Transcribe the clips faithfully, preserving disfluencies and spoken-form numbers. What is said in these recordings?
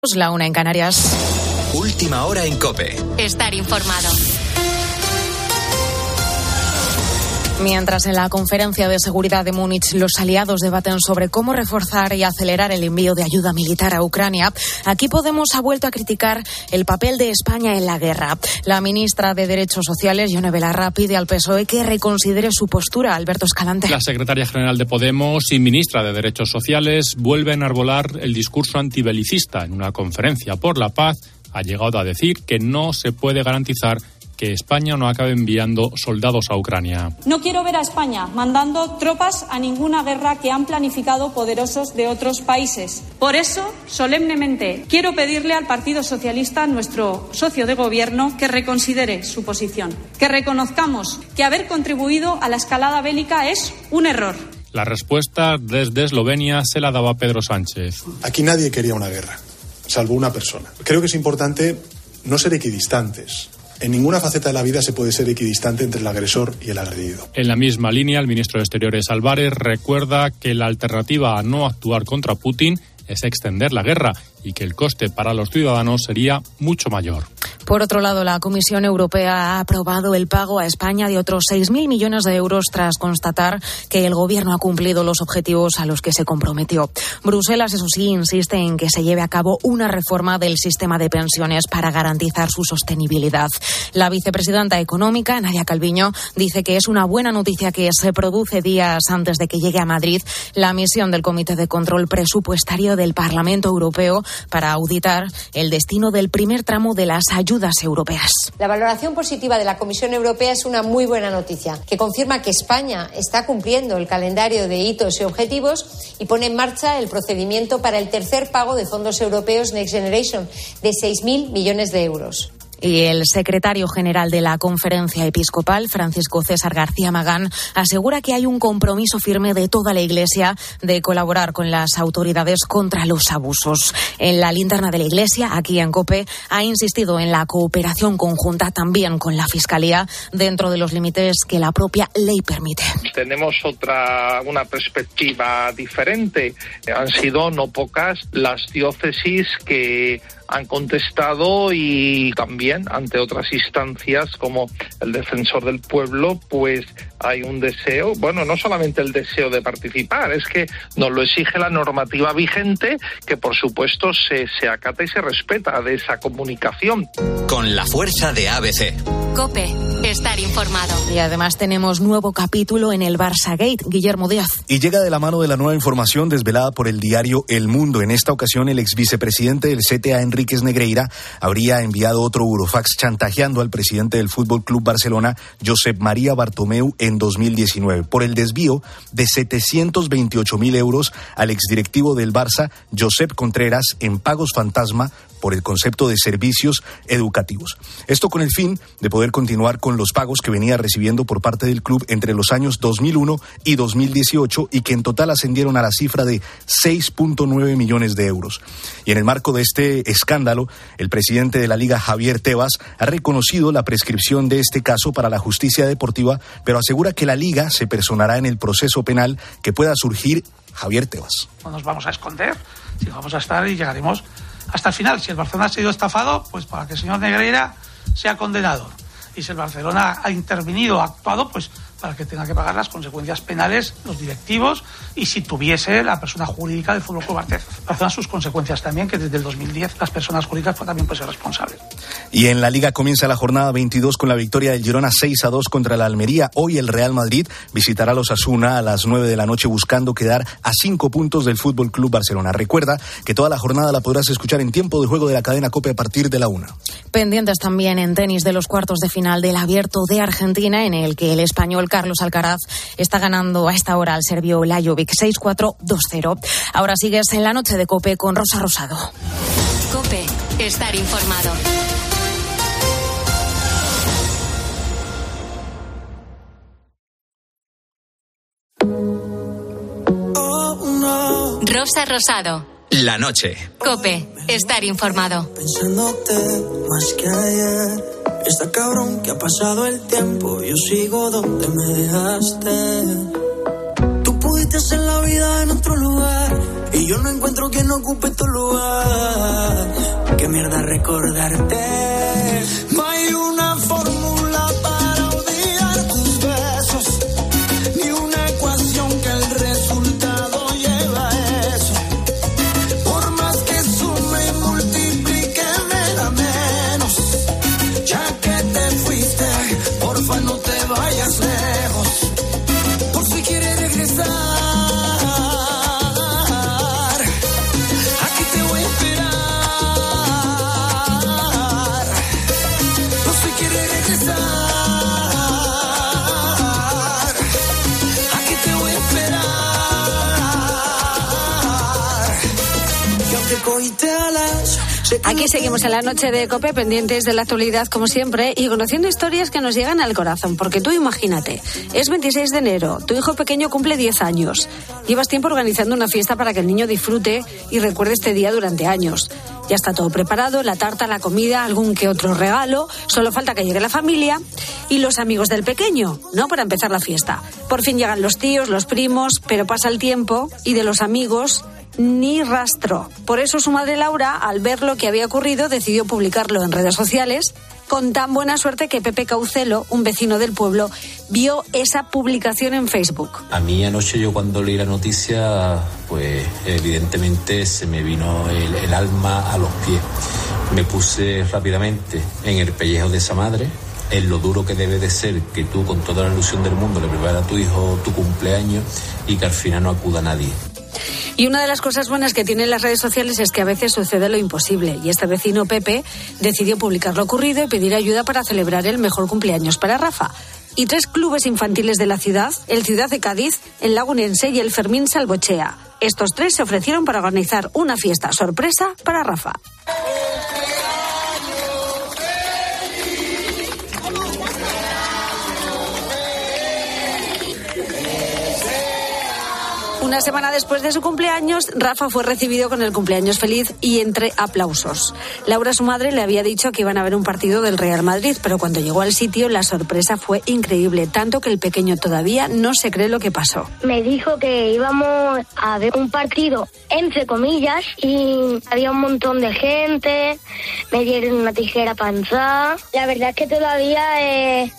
La una en Canarias. Última hora en COPE. Estar informado. Mientras en la conferencia de seguridad de Múnich los aliados debaten sobre cómo reforzar y acelerar el envío de ayuda militar a Ucrania, aquí Podemos ha vuelto a criticar el papel de España en la guerra. La ministra de Derechos Sociales, Ione Belarra, pide al P S O E que reconsidere su postura. Alberto Escalante. La secretaria general de Podemos y ministra de Derechos Sociales vuelve a enarbolar el discurso antibelicista. En una conferencia por la paz ha llegado a decir que no se puede garantizar que España no acabe enviando soldados a Ucrania. No quiero ver a España mandando tropas a ninguna guerra que han planificado poderosos de otros países. Por eso, solemnemente, quiero pedirle al Partido Socialista, nuestro socio de gobierno, que reconsidere su posición, que reconozcamos que haber contribuido a la escalada bélica es un error. La respuesta desde Eslovenia se la daba Pedro Sánchez. Aquí nadie quería una guerra, salvo una persona. Creo que es importante no ser equidistantes. En ninguna faceta de la vida se puede ser equidistante entre el agresor y el agredido. En la misma línea, el ministro de Exteriores Álvarez recuerda que la alternativa a no actuar contra Putin es extender la guerra y que el coste para los ciudadanos sería mucho mayor. Por otro lado, la Comisión Europea ha aprobado el pago a España de otros seis mil millones de euros tras constatar que el Gobierno ha cumplido los objetivos a los que se comprometió. Bruselas, eso sí, insiste en que se lleve a cabo una reforma del sistema de pensiones para garantizar su sostenibilidad. La vicepresidenta económica, Nadia Calviño, dice que es una buena noticia que se produce días antes de que llegue a Madrid la misión del Comité de Control Presupuestario del Parlamento Europeo para auditar el destino del primer tramo de las ayudas europeas. La valoración positiva de la Comisión Europea es una muy buena noticia, que confirma que España está cumpliendo el calendario de hitos y objetivos y pone en marcha el procedimiento para el tercer pago de fondos europeos Next Generation de seis mil millones de euros. Y el secretario general de la Conferencia Episcopal, Francisco César García Magán, asegura que hay un compromiso firme de toda la Iglesia de colaborar con las autoridades contra los abusos. En la linterna de la Iglesia, aquí en COPE, ha insistido en la cooperación conjunta también con la Fiscalía dentro de los límites que la propia ley permite. Tenemos otra, una perspectiva diferente. Han sido no pocas las diócesis que han contestado y también ante otras instancias como el Defensor del Pueblo, pues hay un deseo, bueno, no solamente el deseo de participar, es que nos lo exige la normativa vigente, que por supuesto se, se acata y se respeta de esa comunicación. Con la fuerza de A B C. COPE, estar informado. Y además tenemos nuevo capítulo en el Barça Gate. Guillermo Díaz. Y llega de la mano de la nueva información desvelada por el diario El Mundo. En esta ocasión, el ex vicepresidente del C T A, Enríquez Negreira, habría enviado otro burofax chantajeando al presidente del Fútbol Club Barcelona, Josep María Bartomeu, en dos mil diecinueve, por el desvío de setecientos veintiocho mil euros al exdirectivo del Barça, Josep Contreras, en pagos fantasma por el concepto de servicios educativos. Esto con el fin de poder continuar con los pagos que venía recibiendo por parte del club entre los años dos mil uno y dos mil dieciocho y que en total ascendieron a la cifra de seis punto nueve millones de euros. Y en el marco de este escándalo, el presidente de la Liga, Javier Tebas, ha reconocido la prescripción de este caso para la justicia deportiva, pero asegura que la Liga se personará en el proceso penal que pueda surgir. Javier Tebas. No nos vamos a esconder, si vamos a estar y llegaremos hasta el final. Si el Barcelona ha sido estafado, pues para que el señor Negreira sea condenado. Y si el Barcelona ha intervenido, ha actuado, pues para que tenga que pagar las consecuencias penales los directivos y si tuviese la persona jurídica del Fútbol Club Barcelona sus consecuencias también, que desde el dos mil diez las personas jurídicas pues, también pueden ser responsables. Y en la Liga comienza la jornada veintidós con la victoria del Girona seis a dos contra la Almería. Hoy el Real Madrid visitará a los Osasuna a las nueve de la noche buscando quedar a cinco puntos del Fútbol Club Barcelona. Recuerda que toda la jornada la podrás escuchar en tiempo de juego de la cadena COPE a partir de la una. Pendientes también en tenis de los cuartos de final del Abierto de Argentina, en el que el español Carlos Alcaraz está ganando a esta hora al serbio Lajovic seis cuatro dos cero. Ahora sigues en la noche de COPE con Rosa Rosado. COPE, estar informado. Rosa Rosado. La noche. COPE, estar informado. Pensándote más que ayer. Está cabrón que ha pasado el tiempo. Yo sigo donde me dejaste. Tú pudiste hacer la vida está en otro lugar y yo no encuentro quien ocupe tu lugar. Qué mierda recordarte. No hay una fórmula para olvidar tus besos, ni una ecuación que el resultado lleva a eso. Por más que sume y multiplique me da menos. Ya que te fuiste, porfa no te vayas lejos. Por si quieres regresar, aquí te voy a esperar. Por si quieres regresar, aquí te voy a esperar. Y aunque cogiste alas. Aquí seguimos en la noche de COPE, pendientes de la actualidad como siempre y conociendo historias que nos llegan al corazón, porque tú imagínate, es veintiséis de enero, tu hijo pequeño cumple diez años, llevas tiempo organizando una fiesta para que el niño disfrute y recuerde este día durante años. Ya está todo preparado, la tarta, la comida, algún que otro regalo, solo falta que llegue la familia y los amigos del pequeño, ¿no? Para empezar la fiesta. Por fin llegan los tíos, los primos, pero pasa el tiempo y de los amigos ni rastro. Por eso su madre Laura, al ver lo que había ocurrido, decidió publicarlo en redes sociales, con tan buena suerte que Pepe Caucelo, un vecino del pueblo, vio esa publicación en Facebook. A mí anoche, yo cuando leí la noticia, pues evidentemente se me vino el, el alma a los pies. Me puse rápidamente en el pellejo de esa madre, en lo duro que debe de ser que tú, con toda la ilusión del mundo, le preparas a tu hijo tu cumpleaños y que al final no acuda nadie. Y una de las cosas buenas que tienen las redes sociales es que a veces sucede lo imposible. Y este vecino Pepe decidió publicar lo ocurrido y pedir ayuda para celebrar el mejor cumpleaños para Rafa. Y tres clubes infantiles de la ciudad, el Ciudad de Cádiz, el Lagunense y el Fermín Salvochea. Estos tres se ofrecieron para organizar una fiesta sorpresa para Rafa. Una semana después de su cumpleaños, Rafa fue recibido con el cumpleaños feliz y entre aplausos. Laura, su madre, le había dicho que iban a ver un partido del Real Madrid, pero cuando llegó al sitio la sorpresa fue increíble, tanto que el pequeño todavía no se cree lo que pasó. Me dijo que íbamos a ver un partido, entre comillas, y había un montón de gente, me dieron una tijera panza. La verdad es que todavía eh,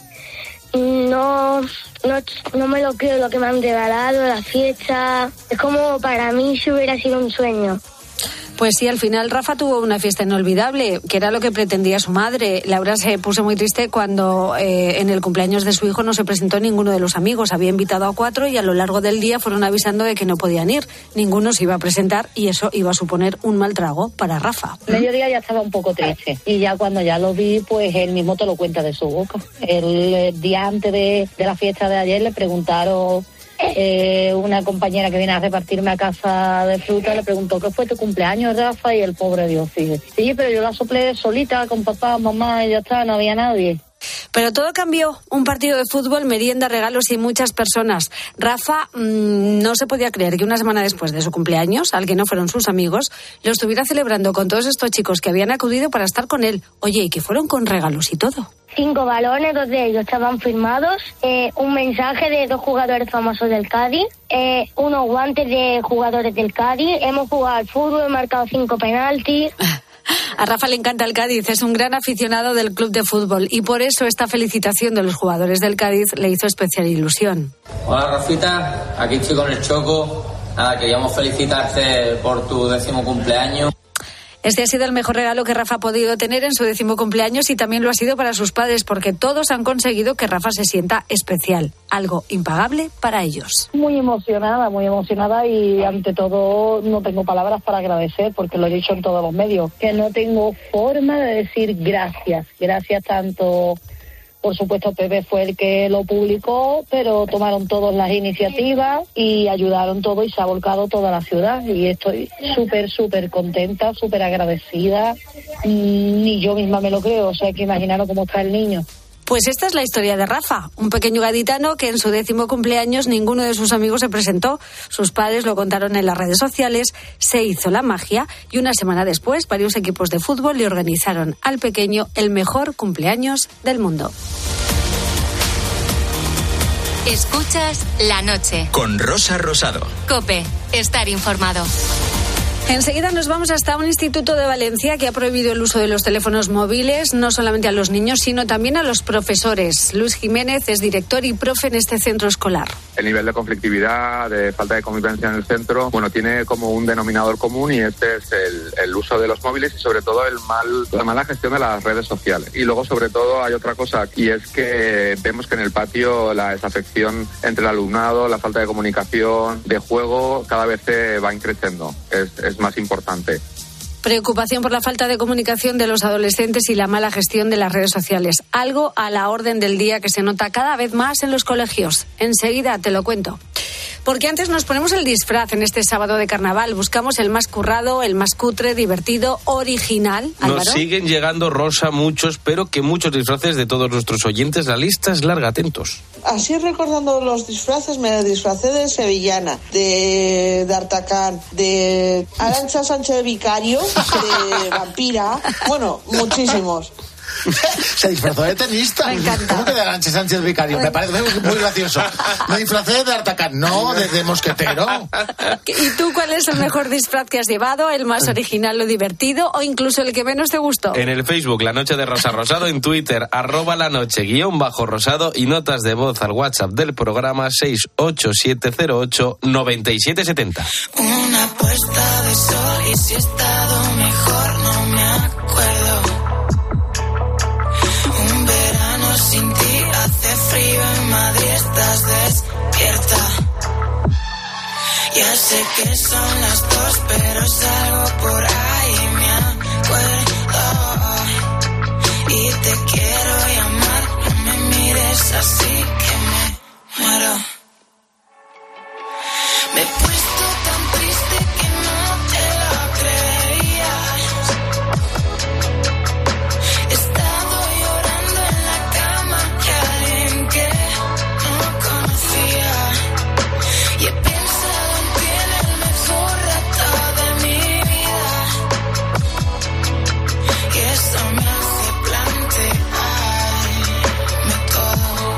no... No, no me lo creo lo que me han regalado, la fiesta. Es como para mí si hubiera sido un sueño. Pues sí, al final Rafa tuvo una fiesta inolvidable, que era lo que pretendía su madre. Laura se puso muy triste cuando eh, en el cumpleaños de su hijo no se presentó ninguno de los amigos. Había invitado a cuatro y a lo largo del día fueron avisando de que no podían ir. Ninguno se iba a presentar y eso iba a suponer un mal trago para Rafa. Mediodía ya estaba un poco triste y ya cuando ya lo vi, pues él mismo te lo cuenta de su boca. El, el día antes de, de la fiesta de ayer le preguntaron... Eh, una compañera que viene a repartirme a casa de fruta le preguntó ¿qué fue tu cumpleaños, Rafa? Y el pobre Dios sigue. Sí, pero yo la soplé solita con papá, mamá y ya está, no había nadie. Pero todo cambió. Un partido de fútbol, merienda, regalos y muchas personas. Rafa mmm, no se podía creer que una semana después de su cumpleaños, al que no fueron sus amigos, lo estuviera celebrando con todos estos chicos que habían acudido para estar con él. Oye, y que fueron con regalos y todo. Cinco balones, dos de ellos estaban firmados, eh, un mensaje de dos jugadores famosos del Cádiz, eh, unos guantes de jugadores del Cádiz. Hemos jugado al fútbol, he marcado cinco penaltis. A Rafa le encanta el Cádiz, es un gran aficionado del club de fútbol y por eso esta felicitación de los jugadores del Cádiz le hizo especial ilusión. Hola Rafita, aquí estoy con el Choco. Nada, queríamos felicitarte por tu décimo cumpleaños. Este ha sido el mejor regalo que Rafa ha podido tener en su décimo cumpleaños y también lo ha sido para sus padres porque todos han conseguido que Rafa se sienta especial, algo impagable para ellos. Muy emocionada, muy emocionada y ante todo no tengo palabras para agradecer porque lo he dicho en todos los medios, que no tengo forma de decir gracias, gracias tanto... Por supuesto, Pepe fue el que lo publicó, pero tomaron todas las iniciativas y ayudaron todo y se ha volcado toda la ciudad. Y estoy súper, súper contenta, súper agradecida. Ni yo misma me lo creo, o sea, hay que imaginaros cómo está el niño. Pues esta es la historia de Rafa, un pequeño gaditano que en su décimo cumpleaños ninguno de sus amigos se presentó. Sus padres lo contaron en las redes sociales, se hizo la magia y una semana después varios equipos de fútbol le organizaron al pequeño el mejor cumpleaños del mundo. Escuchas La Noche. Con Rosa Rosado. COPE. Estar informado. Enseguida nos vamos hasta un instituto de Valencia que ha prohibido el uso de los teléfonos móviles, no solamente a los niños, sino también a los profesores. Luis Jiménez es director y profe en este centro escolar. El nivel de conflictividad, de falta de convivencia en el centro, bueno, tiene como un denominador común y este es el, el uso de los móviles y sobre todo el mal, la mala gestión de las redes sociales. Y luego sobre todo hay otra cosa y es que vemos que en el patio la desafección entre el alumnado, la falta de comunicación, de juego, cada vez se va increciendo. Es, es más importante. Preocupación por la falta de comunicación de los adolescentes y la mala gestión de las redes sociales. Algo a la orden del día que se nota cada vez más en los colegios. Enseguida te lo cuento. Porque antes nos ponemos el disfraz en este sábado de carnaval. Buscamos el más currado, el más cutre, divertido, original. ¿Álvaro? Nos siguen llegando, Rosa, muchos, pero que muchos disfraces de todos nuestros oyentes. La lista es larga, atentos. Así recordando los disfraces, me disfracé de sevillana, de D'Artagnan, de Arantxa Sánchez de Vicario, de vampira, bueno, muchísimos. Se disfrazó de tenista. Me encanta. ¿Cómo que de Arantxa Sánchez Vicario? Me parece muy, muy gracioso. Me disfracé de D'Artagnan, no, de, de mosquetero. ¿Y tú cuál es el mejor disfraz que has llevado? ¿El más original o divertido? ¿O incluso el que menos te gustó? En el Facebook, La Noche de Rosa Rosado. En Twitter, arroba la noche, guión bajo rosado. Y notas de voz al WhatsApp del programa seis ocho siete cero ocho nueve siete siete cero. Una puesta de sol y si he estado mejor no me acuerdo. Un verano sin ti hace frío en Madrid, estás despierta. Ya sé que son las dos, pero salgo por ahí, me acuerdo. Y te quiero llamar, no me mires así que me muero. Me he puesto tan triste que no te lo creías. He estado llorando en la cama de alguien que no conocía. Y he pensado en ti en el mejor rato de mi vida. Y eso me hace plantearme todo.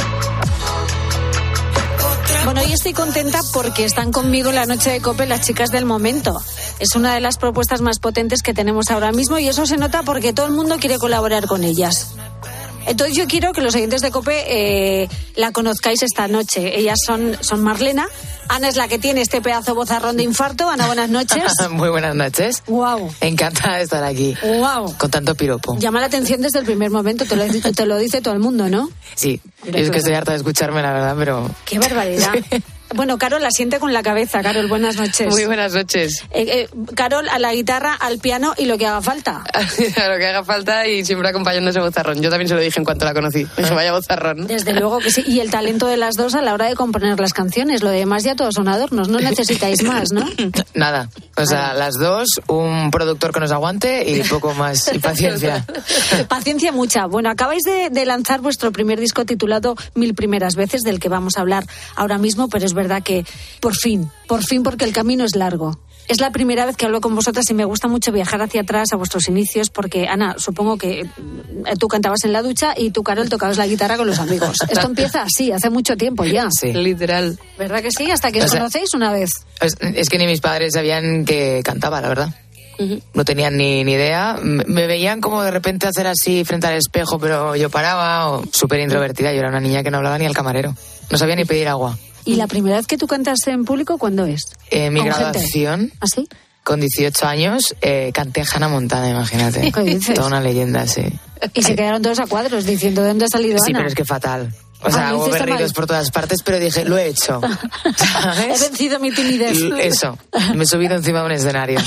Bueno, hoy estoy contenta porque están conmigo en la noche de COPE las chicas del momento. Es una de las propuestas más potentes que tenemos ahora mismo y eso se nota porque todo el mundo quiere colaborar con ellas. Entonces yo quiero que los oyentes de COPE eh, la conozcáis esta noche. Ellas son, son Marlena. Ana es la que tiene este pedazo bozarrón de infarto. Ana, buenas noches. Muy buenas noches. Wow. Encantada de estar aquí. Wow. Con tanto piropo. Llama la atención desde el primer momento, te lo, te lo dice todo el mundo, ¿no? Sí, yo es que estoy harta de escucharme, la verdad, pero... ¡Qué barbaridad! Sí. Bueno, Carol asiente con la cabeza. Carol, buenas noches. Muy buenas noches. Eh, eh, Carol, a la guitarra, al piano y lo que haga falta. A lo que haga falta y siempre acompañando ese bozarrón. Yo también se lo dije en cuanto la conocí. Dije, vaya bozarrón. Desde luego que sí. Y el talento de las dos a la hora de componer las canciones. Lo demás ya todos son adornos. No necesitáis más, ¿no? Nada. O sea, las dos, un productor que nos aguante y poco más. Y paciencia. Paciencia mucha. Bueno, acabáis de, de lanzar vuestro primer disco titulado Mil Primeras Veces, del que vamos a hablar ahora mismo, pero es verdad que por fin, por fin, porque el camino es largo. Es la primera vez que hablo con vosotras y me gusta mucho viajar hacia atrás a vuestros inicios porque, Ana, supongo que tú cantabas en la ducha y tú, Carol, tocabas la guitarra con los amigos. Esto empieza así, hace mucho tiempo ya. Sí, literal. ¿Verdad que sí? Hasta que os o sea, conocéis una vez. Es, es que ni mis padres sabían que cantaba, la verdad. Uh-huh. No tenían ni, ni idea. Me veían como de repente hacer así frente al espejo, pero yo paraba, o súper introvertida. Yo era una niña que no hablaba ni al camarero. No sabía ni pedir agua. ¿Y la primera vez que tú cantaste en público, cuándo es? Eh, mi graduación. ¿Ah, sí? Con dieciocho años, eh, canté Hannah Montana, imagínate. ¿Qué dices? Toda una leyenda, sí. Y se quedaron todos a cuadros diciendo, ¿de dónde ha salido Ana? Sí, pero es que fatal. O sea, ah, hubo berridos por todas partes, pero dije, lo he hecho. ¿Sabes? He vencido mi timidez. Eso, me he subido encima de un escenario.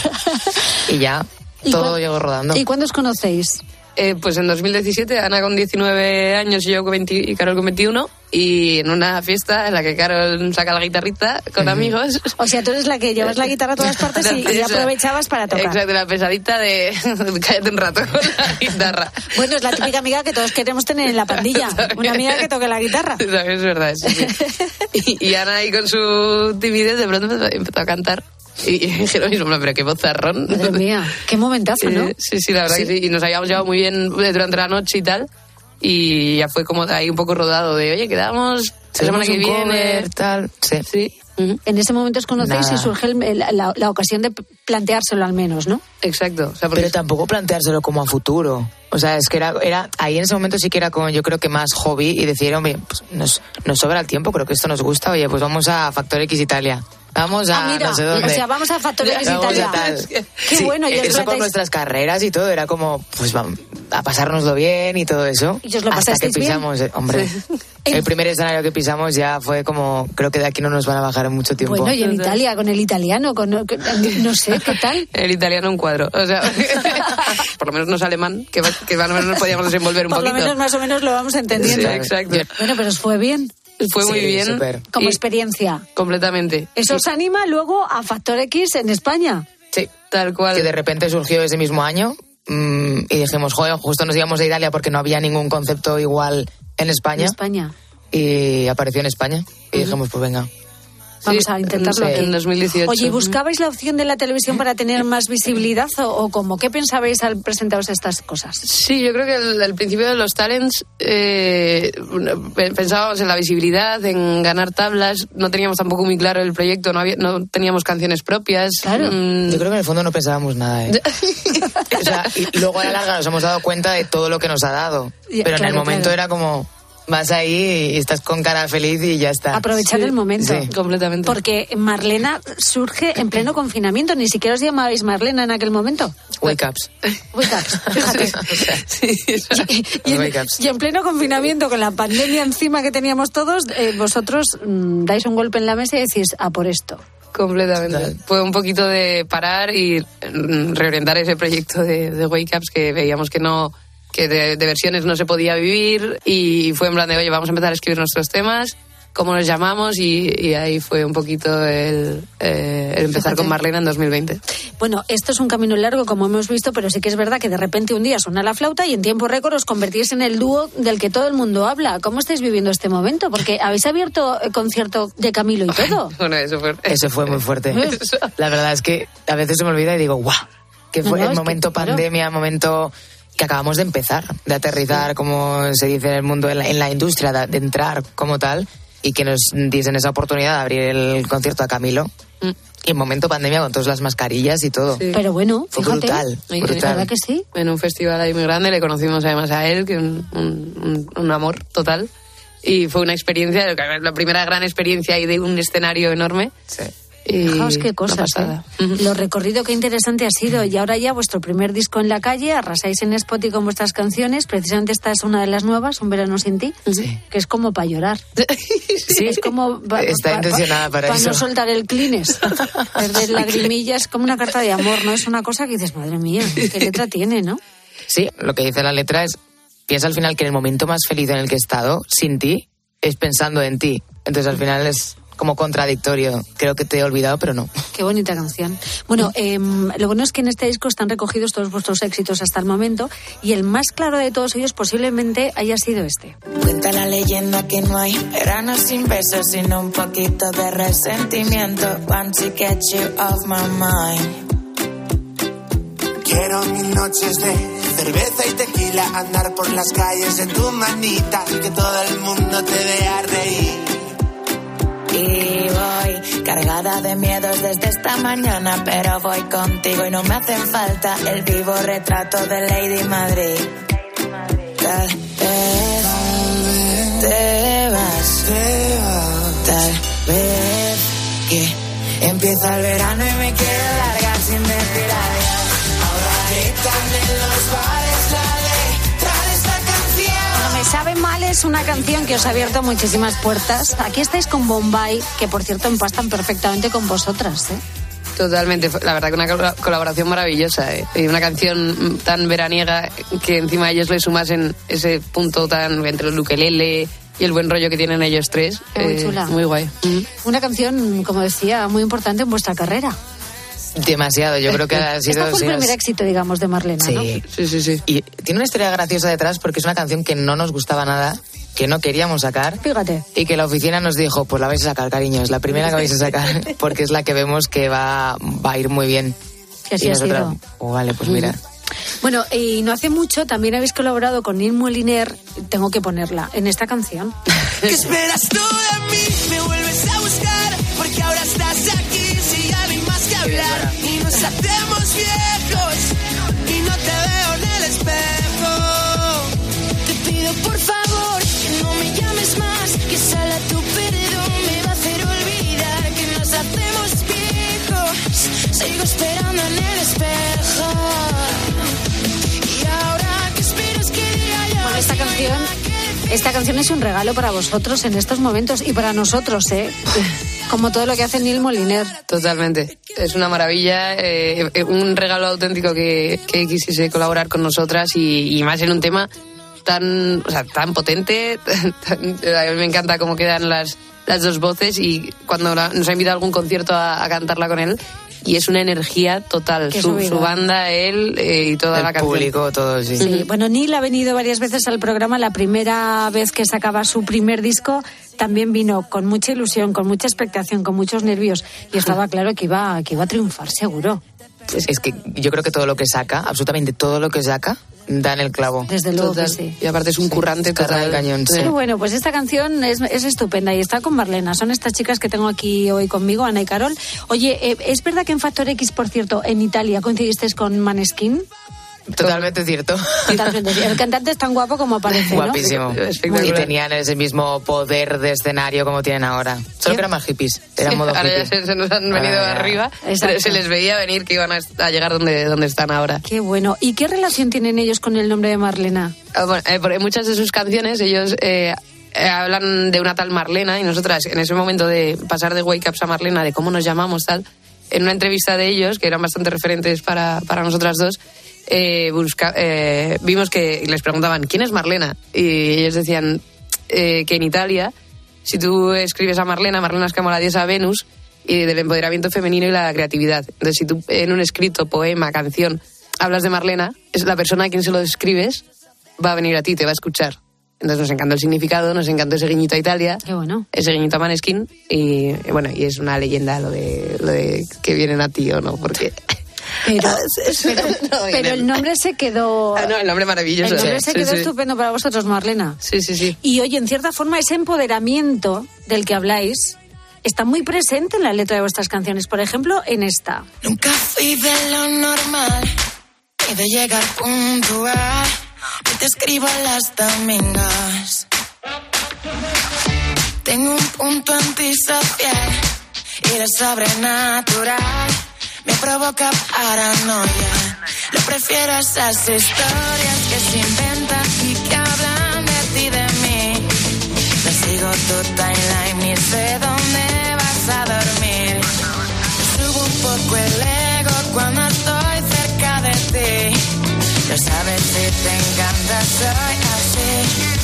Y ya, todo llegó rodando. ¿Y cuándo os conocéis? Eh, pues en dos mil diecisiete, Ana con diecinueve años y yo con veinte, y Carol con veintiuno. Y en una fiesta en la que Carol saca la guitarrita con amigos. O sea, tú eres la que llevas la guitarra a todas partes y, y aprovechabas para tocar. Exacto, la pesadita de cállate un rato con la guitarra. Bueno, es la típica amiga que todos queremos tener en la pandilla. Una amiga que toque la guitarra. Es verdad, sí, sí. Y, y Ana ahí con su timidez de pronto empezó a cantar. Y, y dije lo mismo, pero qué vozarrón. Madre mía, qué momentazo, ¿no? Sí, sí, la verdad sí. que sí. Y nos habíamos llevado muy bien durante la noche y tal. y ya fue como ahí un poco rodado de, oye, quedamos la semana que viene, cover, tal, sí. sí. Uh-huh. En ese momento os conocéis Nada. y surge el, la, la ocasión de planteárselo al menos, ¿no? Exacto. O sea, porque... Pero tampoco planteárselo como a futuro. O sea, es que era, era ahí en ese momento sí que era como yo creo que más hobby y decir, hombre, pues nos, nos sobra el tiempo, creo que esto nos gusta, oye, pues vamos a Factor X Italia. Vamos a ah, mira, no sé dónde. O sea, vamos a Factor X Italia. Qué sí, bueno. Y os eso tratáis... con nuestras carreras y todo, era como, pues vamos a pasárnoslo bien y todo eso. ¿Y os lo hasta que pasasteis bien? pisamos, eh, hombre. Sí. El primer escenario que pisamos ya fue como, creo que de aquí no nos van a bajar en mucho tiempo. Bueno, y en Italia, con el italiano, con no sé, ¿qué tal? El italiano un cuadro, o sea, por lo menos no es alemán, que, que más o menos nos podíamos desenvolver un por poquito. Por lo menos más o menos lo vamos entendiendo. Sí, exacto. Bueno, pero os fue bien. Fue muy sí, bien. Super. Como y experiencia. Completamente. Eso os anima luego a Factor X en España. Sí, tal cual. Que de repente surgió ese mismo año mmm, y dijimos, joder, justo nos íbamos a Italia porque no había ningún concepto igual en España. En España. Y apareció en España. Y uh-huh. dijimos, pues venga. Vamos sí, a intentarlo en, aquí. En dos mil dieciocho. Oye, ¿buscabais la opción de la televisión para tener más visibilidad o, o cómo? ¿Qué pensabais al presentaros estas cosas? Sí, yo creo que al, al principio de los talents eh, pensábamos en la visibilidad, en ganar tablas. No teníamos tampoco muy claro el proyecto, no, había, no teníamos canciones propias. Claro. Mm. Yo creo que en el fondo no pensábamos nada, ¿eh? O sea, y luego a la larga nos hemos dado cuenta de todo lo que nos ha dado. Yeah, Pero claro, en el momento claro. era como... Vas ahí y estás con cara feliz y ya está. Aprovechar sí, el momento. Sí. Completamente. Porque Marlena surge en pleno confinamiento. Ni siquiera os llamabais Marlena en aquel momento. Wake Ups. Wake Ups, fíjate. sí, y, y, en, y en pleno confinamiento, con la pandemia encima que teníamos todos, eh, vosotros mmm, dais un golpe en la mesa y decís, a por esto. Completamente. Total. Fue un poquito de parar y reorientar ese proyecto de, de Wake Ups que veíamos que no... que de, de versiones no se podía vivir y fue en plan de, oye, vamos a empezar a escribir nuestros temas, cómo nos llamamos y, y ahí fue un poquito el, eh, el empezar con Marlena en dos mil veinte. Bueno, esto es un camino largo, como hemos visto, pero sí que es verdad que de repente un día suena la flauta y en tiempo récord os convertís en el dúo del que todo el mundo habla. ¿Cómo estáis viviendo este momento? Porque habéis abierto el concierto de Camilo y todo. Bueno, eso fue... Eso fue muy fuerte. La verdad es que a veces se me olvida y digo, guau, que fue no, no, el momento que, pandemia, claro. momento... que acabamos de empezar, de aterrizar, sí. como se dice en el mundo, en la, en la industria, de, de entrar como tal, y que nos diesen esa oportunidad de abrir el concierto a Camilo. Mm. Y en momento pandemia con todas las mascarillas y todo. Sí. Pero bueno, fue fíjate, brutal, brutal. ¿Verdad que sí? En un festival ahí muy grande le conocimos además a él, que un, un, un amor total. Y fue una experiencia, la primera gran experiencia ahí de un escenario enorme. Sí. Y Fijaos qué cosas, ¿eh? Uh-huh. Lo recorrido qué interesante ha sido. Y ahora ya vuestro primer disco en la calle, arrasáis en Spotify con vuestras canciones. Precisamente esta es una de las nuevas, Un verano sin ti, sí. que es como para llorar. Sí, es como pa, está pa, intencionada pa, para pa eso. Para no soltar el Kleenex. Perder lagrimillas, como una carta de amor, ¿no? Es una cosa que dices, madre mía, qué letra tiene, ¿no? Sí, lo que dice la letra es, piensa al final que en el momento más feliz en el que he estado, sin ti, es pensando en ti. Entonces al final es... como contradictorio. Creo que te he olvidado, pero no. Qué bonita canción. Bueno, eh, lo bueno es que en este disco están recogidos todos vuestros éxitos hasta el momento y el más claro de todos ellos posiblemente haya sido este. Cuenta la leyenda que no hay verano sin besos, sino un poquito de resentimiento. Want to get you off my mind. Quiero mil noches de cerveza y tequila, andar por las calles en tu manita, que todo el mundo te vea reír. Y voy cargada de miedos desde esta mañana, pero voy contigo y no me hacen falta el vivo retrato de Lady Madrid. Tal vez te vas, tal vez que empieza el verano y me quiero largar sin decir adiós. Ahora gritan en los bares la letra de esta canción. Me sabe mal es una canción que os ha abierto muchísimas puertas. Aquí estáis con Bombay, que por cierto empastan perfectamente con vosotras, ¿eh? Totalmente, la verdad que una colaboración maravillosa, ¿eh? Y una canción tan veraniega que encima ellos le sumasen ese punto tan entre el ukelele y el buen rollo que tienen ellos tres. Muy eh, chula. Muy guay. Una canción, como decía, muy importante en vuestra carrera. Demasiado, yo creo que ha sido... Este fue el primer éxito, digamos, de Marlena, sí. ¿no? Sí, sí, sí. Y tiene una historia graciosa detrás porque es una canción que no nos gustaba nada, que no queríamos sacar. Fíjate. Y que la oficina nos dijo, pues la vais a sacar, cariño, es la primera que vais a sacar, porque es la que vemos que va, va a ir muy bien. Que así y ha nosotros, sido. oh, vale, pues mira. Bueno, y no hace mucho también habéis colaborado con Neil Moliner, tengo que ponerla, en esta canción. ¿Qué esperas tú de mí? Me vuelves a buscar, porque ahora estás aquí, si ya no hay más que hablar. Y nos hacemos viejos, y no te veo en el espejo. Te pido por favor, que no me llames más, que sala tu perdón me va a hacer olvidar que nos hacemos viejos. Sigo esperando en el espejo. Y ahora que esperas que diga yo. Bueno, esta canción, esta canción es un regalo para vosotros en estos momentos y para nosotros, ¿eh? Como todo lo que hace Neil Moliner. Totalmente. Es una maravilla, eh, un regalo auténtico que, que quisiese colaborar con nosotras y, y más en un tema tan, o sea, tan potente. Tan, a mí me encanta cómo quedan las, las dos voces y cuando la, nos ha invitado a algún concierto a, a cantarla con él. Y es una energía total, su, su banda, él eh, y toda el la canción. El público, todo, sí. Sí. Bueno, Neil ha venido varias veces al programa. La primera vez que sacaba su primer disco también vino con mucha ilusión, con mucha expectación, con muchos nervios. Y estaba claro que iba, que iba a triunfar, seguro. Es, es que yo creo que todo lo que saca, absolutamente todo lo que saca, da en el clavo. Desde luego que sí. Y aparte es un currante total. El cañón, sí. Sí, bueno, pues esta canción es, es estupenda y está con Marlena. Son estas chicas que tengo aquí hoy conmigo, Ana y Carol. Oye, eh, ¿es verdad que en Factor X, por cierto, en Italia coincidisteis con Maneskin? Totalmente cierto. Totalmente cierto. El cantante es tan guapo como parece, ¿no? Guapísimo. Y tenían ese mismo poder de escenario como tienen ahora. Solo que eran más hippies. Eran Sí, modo ahora hippie. ya se, se nos han venido Ahora ya. arriba. Exacto. Pero se les veía venir que iban a, a llegar donde, donde están ahora. Qué bueno. ¿Y qué relación tienen ellos con el nombre de Marlena? Ah, bueno, eh, por- en muchas de sus canciones ellos eh, eh, hablan de una tal Marlena y nosotras en ese momento de pasar de Wake Ups a Marlena, de cómo nos llamamos tal, en una entrevista de ellos, que eran bastante referentes para, para nosotras dos, eh, busca, eh, vimos que les preguntaban ¿quién es Marlena? Y ellos decían eh, que en Italia, si tú escribes a Marlena, Marlena es como la diosa Venus y del empoderamiento femenino y la creatividad. Entonces, si tú en un escrito, poema, canción, hablas de Marlena, es la persona a quien se lo escribes va a venir a ti, te va a escuchar. Entonces nos encantó el significado, nos encantó ese guiñito a Italia, Qué bueno. ese guiñito a Maneskin y y bueno, y es una leyenda lo de lo de que vienen a ti o no, porque Pero, pero, No, pero vienen. el nombre se quedó... Ah, no, el nombre maravilloso. El nombre Sí, se quedó sí. estupendo para vosotros, Marlena. Sí, sí, sí. Y oye, en cierta forma, ese empoderamiento del que habláis está muy presente en la letra de vuestras canciones. Por ejemplo, en esta. Nunca fui de lo normal y de llegar puntual. Y te escribo las domingos. Tengo un punto antisocial y lo sobrenatural me provoca paranoia. Lo prefiero a esas historias que se inventan y que hablan de ti y de mí. No sigo tu timeline ni sé dónde vas a dormir. Me subo un poco el ego cuando estoy cerca de ti. Lo sabes si te encanta, soy así.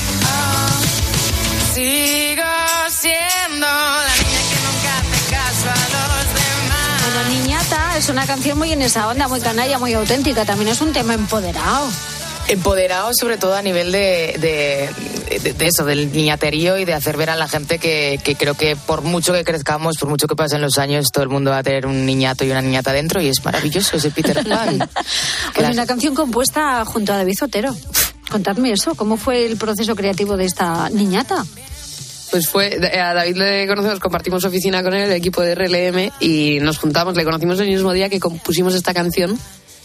Oh, sigo siendo la niña que nunca hace caso a los demás. Bueno, Niñata es una canción muy en esa onda, muy canalla, muy auténtica. También es un tema empoderado. Empoderado sobre todo a nivel de, de, de, de eso, del niñaterío y de hacer ver a la gente que, que creo que por mucho que crezcamos, por mucho que pasen los años, todo el mundo va a tener un niñato y una niñata dentro y es maravilloso ese Peter Pan. Oye, una canción compuesta junto a David Zotero. Contadme eso, ¿cómo fue el proceso creativo de esta niñata? Pues fue, a David le conocemos, compartimos oficina con él, el equipo de R L M, y nos juntamos, le conocimos el mismo día que compusimos esta canción.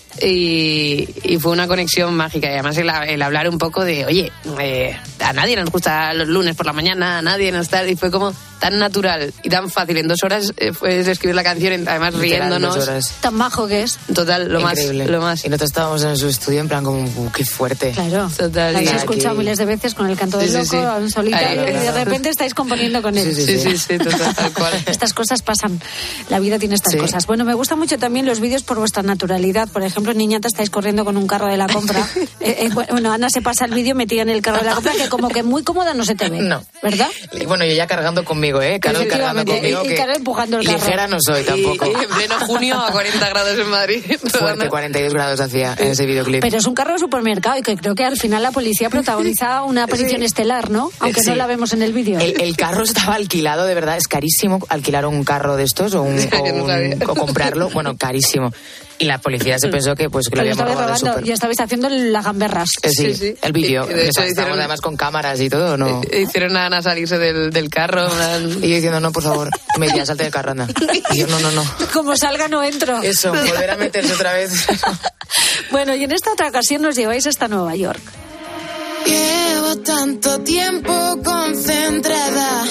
Y, y fue una conexión mágica. Y además el, el hablar un poco de, oye, eh, a nadie nos gusta los lunes por la mañana, a nadie nos está... Y fue como tan natural y tan fácil. En dos horas eh, fue escribir la canción, además Literal, riéndonos. dos horas. Tan majo que es. Total, lo Increíble. más, lo más. Y nosotros estábamos en su estudio en plan como, uh, qué fuerte. Claro. Total. La habéis y- escuchado miles de veces con el canto del Sí, sí, loco, sí. a un solitario, Ahí, y de claro. repente estáis componiendo con él. Sí, Sí, sí, sí, total, tal cual. Estas cosas pasan. La vida tiene estas Sí. cosas. Bueno, me gustan mucho también los vídeos por vuestra naturalidad. Por ejemplo, en Niñata estáis corriendo con un carro de la compra. Eh, eh, bueno, Ana se pasa el vídeo metida en el carro de la compra, que como que muy cómoda no se te ve. No. ¿Verdad? Y bueno, yo ya cargando conmigo, ¿eh? Carol cargando Efectivamente. conmigo. Y- y que Carol empujando el carro. ligera no soy tampoco. Y, y en pleno junio a cuarenta grados en Madrid. Fuerte, cuarenta y dos grados hacía en ese videoclip. Pero es un carro de supermercado y que creo que al final la policía protagoniza una aparición estelar, ¿no? Aunque Sí. no la vemos en el vídeo. El, el carro estaba alquilado, de verdad, es carísimo alquilar un carro de estos o, un, Yo o, no un- sabía. o comprarlo, bueno, carísimo. Y la policía se pensó que pues que lo Pero habíamos estabais robado del robando, súper. ya estabais haciendo las gamberras. Eh, sí, Sí, sí. el vídeo. Y- y de hecho Estábamos hicieron- además con cámaras y todo, ¿no? Eh, Hicieron a Ana salirse del, del carro. una- Y yo diciendo, no, por favor. Y me decía, salte del carro, anda. Y yo, no, no, no. Como salga no entro. Eso, volver a meterse otra vez. Bueno, y en esta otra ocasión nos lleváis hasta Nueva York. Llevo tanto tiempo concentrada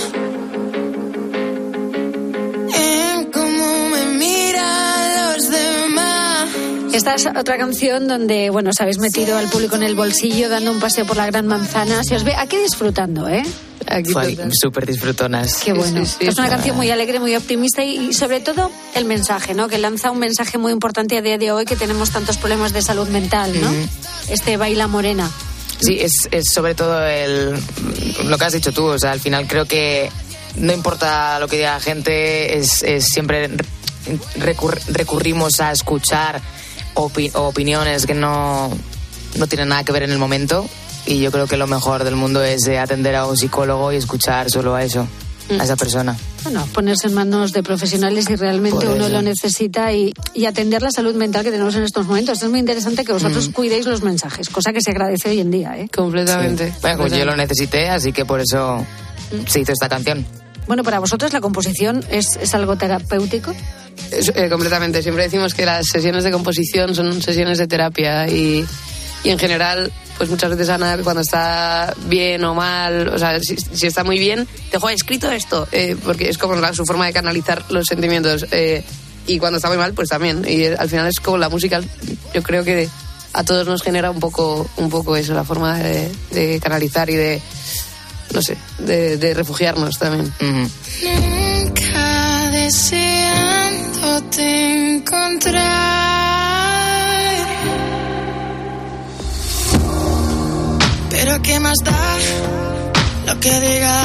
en cómo me miran los demás. Esta es otra canción donde, bueno, os habéis metido al público en el bolsillo dando un paseo por la Gran Manzana. Se os ve aquí disfrutando, ¿eh? Aquí Fue total. súper disfrutonas. Qué bueno. Sí, sí, es una sí. canción muy alegre, muy optimista y, y sobre todo el mensaje, ¿no? Que lanza un mensaje muy importante a día de hoy que tenemos tantos problemas de salud mental, ¿no? Ujú. Este Baila Morena. Sí, es, es sobre todo el, lo que has dicho tú. O sea, al final creo que no importa lo que diga la gente, es, es siempre recurr- recurrimos a escuchar opi- opiniones que no, no tienen nada que ver en el momento. Y yo creo que lo mejor del mundo es eh, atender a un psicólogo y escuchar solo a eso, a esa persona. Bueno, ponerse en manos de profesionales si realmente Por uno eso. lo necesita y, y atender la salud mental que tenemos en estos momentos. Es muy interesante que vosotros Mm. cuidéis los mensajes, cosa que se agradece hoy en día, ¿eh? Completamente. Sí. Bueno, pues yo lo necesité, así que por eso se hizo esta canción. Bueno, para vosotros la composición es, es algo terapéutico. Es, eh, completamente. Siempre decimos que las sesiones de composición son sesiones de terapia y, y en general, pues muchas veces Ana, cuando está bien o mal, o sea, si, si está muy bien, te joder, he escrito esto, eh, porque es como la, su forma de canalizar los sentimientos. Eh, y cuando está muy mal, pues también. Y eh, al final es como la música, yo creo que a todos nos genera un poco, un poco eso, la forma de, de canalizar y de, no sé, de, de refugiarnos también. Uh-huh. Nunca deseándote encontrar. Pero qué más da lo que diga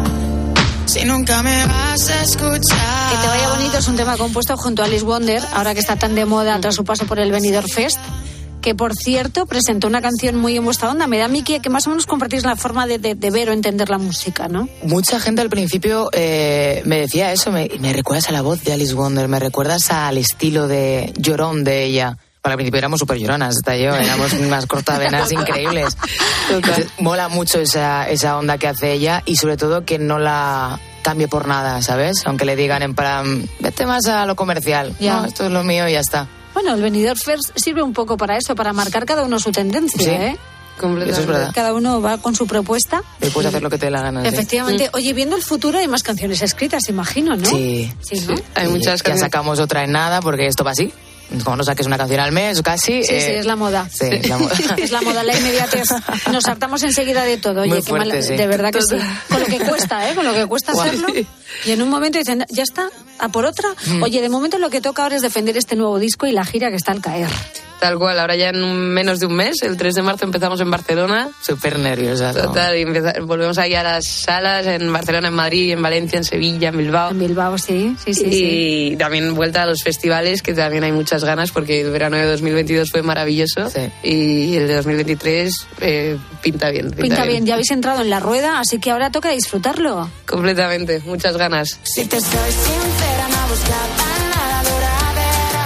si nunca me vas a escuchar. Que te vaya bonito es un tema compuesto junto a Alice Wonder, ahora que está tan de moda tras su paso por el Benidorm Fest, que por cierto presentó una canción muy en vuestra onda. Me da a mí que, que más o menos compartís la forma de, de, de ver o entender la música, ¿no? Mucha gente al principio eh, me decía eso, me, me recuerdas a la voz de Alice Wonder, me recuerdas al estilo de llorón de ella. Bueno, al principio éramos súper lloronas, hasta yo, éramos unas cortavenas increíbles. Entonces, mola mucho esa, esa onda que hace ella y sobre todo que no la cambie por nada, ¿sabes? Aunque le digan en plan, vete más a lo comercial, Ya. no, esto es lo mío y ya está. Bueno, el Benidorm Fest sirve un poco para eso, para marcar cada uno su tendencia, Sí. ¿eh? Eso es verdad. Cada uno va con su propuesta. Y puedes hacer lo que te dé la gana. sí. Efectivamente. Oye, viendo el futuro hay más canciones escritas, imagino, ¿no? Sí. Sí, ¿no? Hay muchas Ya sacamos otra en nada porque esto va así. Como no saques una canción al mes, casi. Sí, eh, sí, es la moda. Sí, es la moda. Es la moda, la inmediatez. Nos hartamos enseguida de todo. Oye, Muy qué fuerte, mal, sí. de verdad que sí. Con lo que cuesta, ¿eh? Con lo que cuesta Guau. hacerlo. Y en un momento dicen, ya está, a por otra. Mm. Oye, de momento lo que toca ahora es defender este nuevo disco y la gira que está al caer. Tal cual, ahora ya en un- menos de un mes, el tres de marzo empezamos en Barcelona. Súper nerviosa. ¿no? Total, y empeza- volvemos ahí a las salas en Barcelona, en Madrid, en Valencia, en Sevilla, en Bilbao. En Bilbao, sí, sí, sí. y sí. también vuelta a los festivales, que también hay muchas ganas, porque el verano de dos mil veintidós fue maravilloso. Y el de dos mil veintitrés eh, pinta bien. Pinta, Pinta bien, ya habéis entrado en la rueda, así que ahora toca disfrutarlo. Completamente, muchas ganas. Si te soy sincera, no buscaba nada duradera,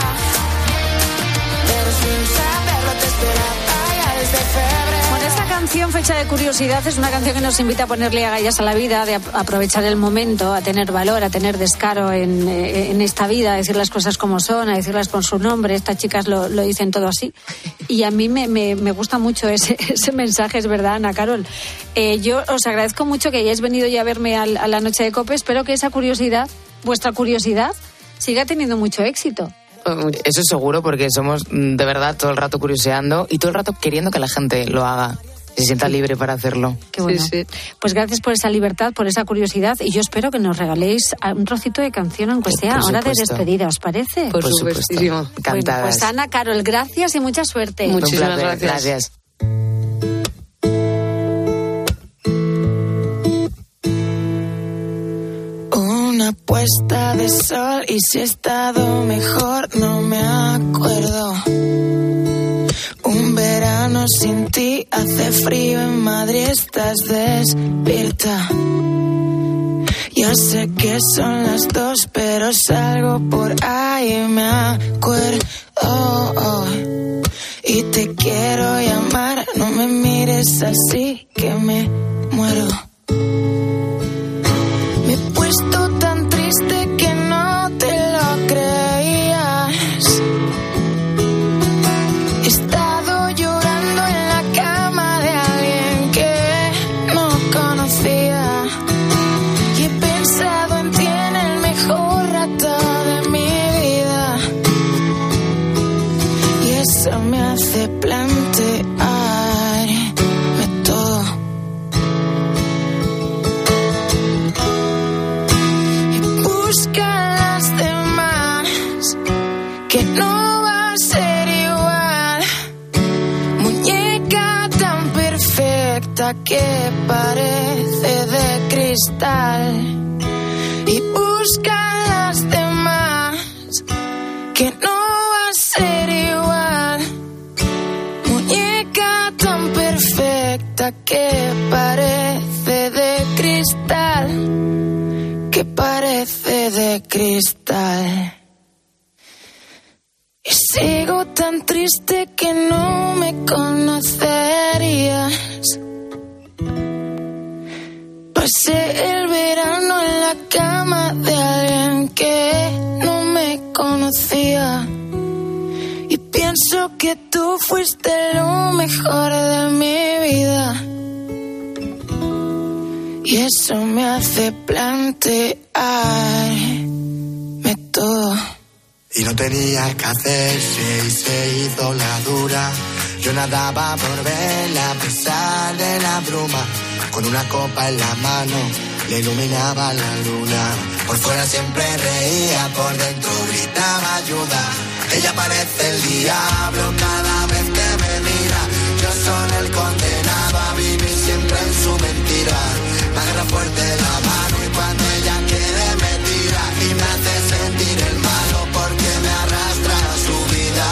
pero sin saberlo te esperaba ya desde febrero. Bueno, esta canción, Fecha de Curiosidad, es una canción que nos invita a ponerle agallas a la vida, de ap- aprovechar el momento, a tener valor, a tener descaro en, eh, en esta vida, a decir las cosas como son, a decirlas con su nombre. Estas chicas lo, lo dicen todo así. Y a mí me, me, me gusta mucho ese, ese mensaje, es verdad, Ana Carol. Eh, yo os agradezco mucho que hayáis venido ya a verme al- a la noche de COPE. Espero que esa curiosidad, vuestra curiosidad, siga teniendo mucho éxito. Eso es seguro porque somos mm, de verdad todo el rato curioseando y todo el rato queriendo que la gente lo haga. Se sienta libre para hacerlo. Qué bueno. Pues gracias por esa libertad, por esa curiosidad y yo espero que nos regaléis un trocito de canción, aunque sea por hora de supuesto. despedida, ¿os parece? Por Por supuestísimo. supuesto. Encantadas. Bueno, pues Ana Carol, gracias y mucha suerte. Muchísimas Un placer, gracias. Una puesta de sol y si he estado mejor no me acuerdo. Un verano sin ti hace frío en Madrid, estás despierta. Y Ya sé que son las dos, pero salgo por ahí y me acuerdo. Oh, oh. Y te quiero llamar, no me mires así que me muero. Me he puesto tan triste que no te lo creías. He estado llorando en la cama de alguien que no conocía. Y he pensado en ti en el mejor rato de mi vida. Y eso me hace plantearme todo. Y busca a las demás, que no va a ser igual. Muñeca tan perfecta que parece de cristal. Y busca a las demás, que no va a ser igual. Muñeca tan perfecta que parece de cristal, que parece de cristal. Y sigo tan triste que no me conocerías. Pasé el verano en la cama de alguien que no me conocía. Y pienso que tú fuiste lo mejor de mi vida. Y eso me hace plantearme todo. Y no tenía que hacerse y se hizo la dura. Yo nadaba por verla a pesar de la bruma. Con una copa en la mano le iluminaba la luna. Por fuera siempre reía, por dentro gritaba ayuda. Ella parece el diablo cada vez que me mira. Yo soy el condenado a vivir siempre en su mentira. Me agarra fuerte la mano y cuando ella quiere me tira. Y me hace sentir el malo porque me arrastra a su vida.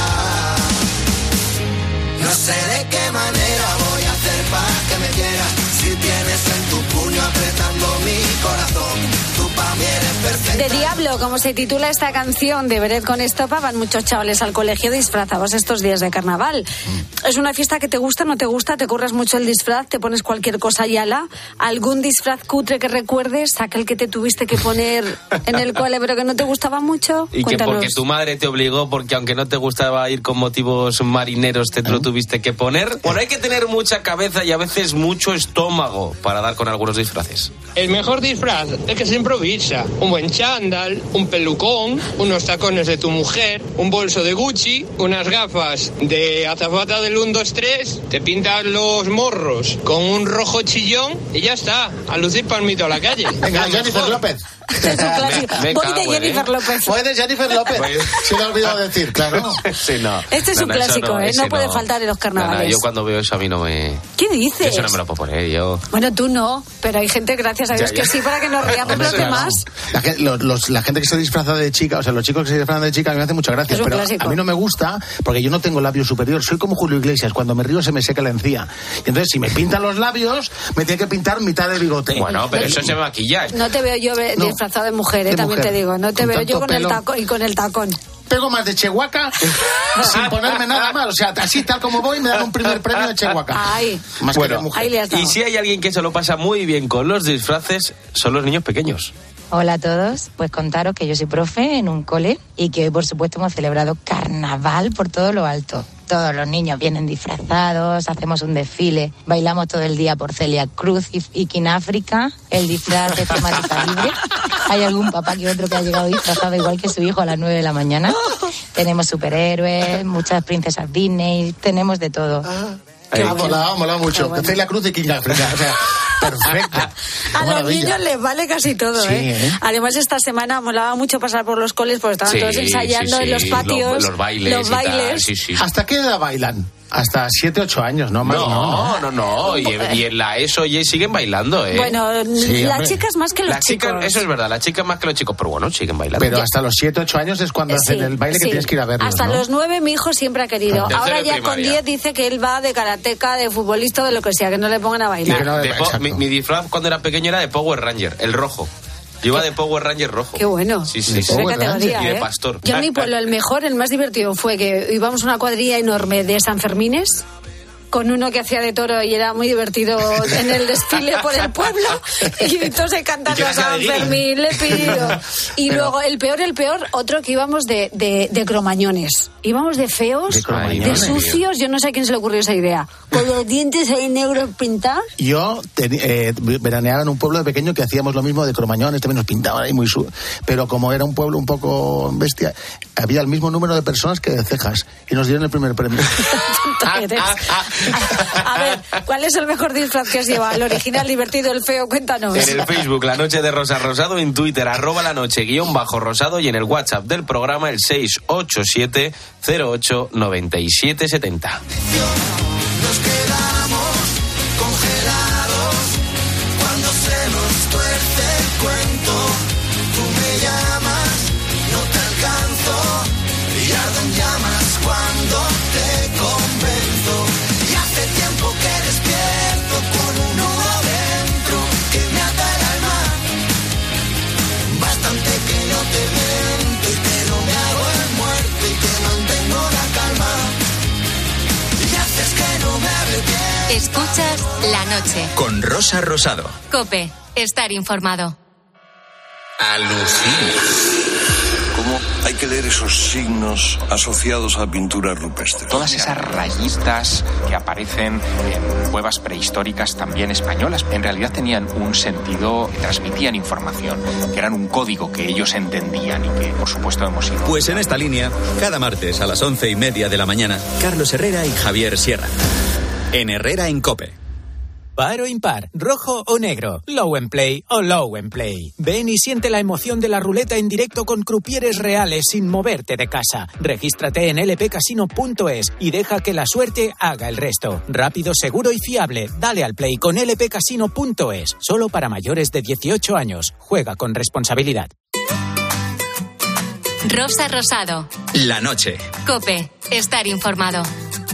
No sé de qué manera voy a hacer para que me quiera. Si tienes en tu puño apretando mi corazón, tú pa' mí eres perfecta. De Diablo, como se titula esta canción de Beret con Estopa, van muchos chavales al colegio disfrazados estos días de carnaval. Mm. Es una fiesta que te gusta, no te gusta, te curras mucho el disfraz, te pones cualquier cosa y ala. ¿Algún disfraz cutre que recuerdes? Aquel que te tuviste que poner en el cole pero que no te gustaba mucho. Y Cuéntanos. que porque tu madre te obligó, porque aunque no te gustaba ir con motivos marineros, te lo tuviste que poner. Bueno, hay que tener mucha cabeza y a veces mucho estómago para dar con algunos disfraces. El mejor disfraz es que se improvisa. Un buen chándal, un pelucón, unos tacones de tu mujer, un bolso de Gucci, unas gafas de azafata del uno dos tres, te pintas los morros con un rojo chillón y ya está, a lucir palmito a la calle. Venga, Jennifer López. Es un clásico. Voy de Jennifer López. Voy de Jennifer López. Se me ha olvidado decir, claro. Sí, no. Este es no, un no, clásico, no, ¿eh? No puede no. faltar en los carnavales. No, no, yo cuando veo eso a mí no me... ¿Qué dices? Eso no me lo puedo poner yo. Bueno, tú no, pero hay gente, gracias a Dios, Ya, ya. que sí, para que nos riamos los demás. La, gen- los- los- la gente que se disfraza de chica, o sea, los chicos que se disfrazan de chica, a mí me hace mucha gracia. Es un Pero clásico. a mí no me gusta porque yo no tengo labio superior. Soy como Julio Iglesias. Cuando me río se me seca la encía. Y entonces, si me pintan los labios, me tiene que pintar mitad de bigote. Bueno, pero eso se maquillaje. No te veo yo ve- No. disfrazado de mujer, ¿eh? De También mujer. te digo. No te Con veo yo tanto con el, pelo. tacón, y con el tacón. Pego más de Chehuaca sin ponerme nada mal. O sea, así tal como voy, me dan un primer premio de Chehuaca. Ay, Más que de Bueno, mujer. ahí le has dado. y si hay alguien que se lo pasa muy bien con los disfraces, son los niños pequeños. Hola a todos, pues contaros que yo soy profe en un cole y que hoy por supuesto hemos celebrado carnaval por todo lo alto. Todos los niños vienen disfrazados, hacemos un desfile, bailamos todo el día por Celia Cruz y, y Kináfrica, el disfraz de temática libre. Hay algún papá que otro que ha llegado disfrazado igual que su hijo a las nueve de la mañana. Tenemos superhéroes, muchas princesas Disney, tenemos de todo. Qué ha molado, ha molado mucho. Bueno. Celia Cruz y King África. O sea, perfecta. A los niños les vale casi todo, Sí, ¿eh? ¿eh? Además, esta semana molaba mucho pasar por los coles porque estaban Sí, todos ensayando sí, en los sí, patios. los- los bailes Los y tal, bailes. sí, sí. ¿Hasta qué edad bailan? Hasta siete, ocho años, ¿no? Más, No, no, no. Y, y en la ESO ya siguen bailando, ¿eh? Bueno, Sí, las hombre. chicas más que los Las chicas, chicos. eso es verdad, las chicas más que los chicos, pero bueno, siguen bailando. Pero hasta los siete, ocho años es cuando Sí, hacen el baile que sí. tienes que ir a verlos, Hasta ¿no? los nueve mi hijo siempre ha querido. Tercero Ahora de ya con primaria. diez dice que él va de karateca, de futbolista, de lo que sea, que no le pongan a De- bailar. de po- mi, mi disfraz cuando era pequeño era de Power Ranger, el rojo. Yo iba de Power Ranger rojo. Qué bueno. Sí, sí, sí. Categoría, y de ¿eh? pastor. Yo en mi pueblo el mejor, el más divertido fue que íbamos a una cuadrilla enorme de Sanfermines con uno que hacía de toro y era muy divertido en el desfile por el pueblo y entonces cantando a San Fermín, le pido. Y Pero... luego el peor, el peor, otro que íbamos de, de, de cromañones. Íbamos de feos, de, de sucios, yo no sé a quién se le ocurrió esa idea. Con los dientes ahí negros pintados. Yo ten, eh, veraneaba en un pueblo de pequeño que hacíamos lo mismo de cromañones, también nos pintaban ahí muy su... Pero como era un pueblo un poco bestia, había el mismo número de personas que de cejas y nos dieron el primer premio. A ver, ¿cuál es el mejor disfraz que has llevado? ¿El original, divertido, el feo? Cuéntanos. En el Facebook, La Noche de Rosa Rosado, en Twitter, arroba la noche guión bajo rosado, y en el WhatsApp del programa, el seis ocho siete cero ocho nueve siete siete cero. Nos quedamos congelados cuando se nos tuerce el cuento. Tú me llamas, no te alcanzo, y ardo en llamas cuando te convenzo. Que despierto con un nudo dentro que me ata el alma. Bastante que yo te miento y que no me hago el muerto y que mantengo la calma. Y haces que no me arrepiento. Escuchas La Noche con Rosa Rosado. COPE, estar informado. Alucina. ¿Cómo hay que leer esos signos asociados a pinturas rupestres? Todas esas rayitas que aparecen en cuevas prehistóricas también españolas, en realidad tenían un sentido, transmitían información, que eran un código que ellos entendían y que, por supuesto, hemos ido. Pues en esta línea, cada martes a las once y media de la mañana, Carlos Herrera y Javier Sierra. En Herrera en COPE. Par o impar, rojo o negro, low and play o low and play. Ven y siente la emoción de la ruleta en directo con crupieres reales sin moverte de casa. Regístrate en l p casino punto es y deja que la suerte haga el resto. Rápido, seguro y fiable. Dale al play con l p casino punto es. Solo para mayores de dieciocho años. Juega con responsabilidad. Rosa Rosado. La Noche. COPE, estar informado.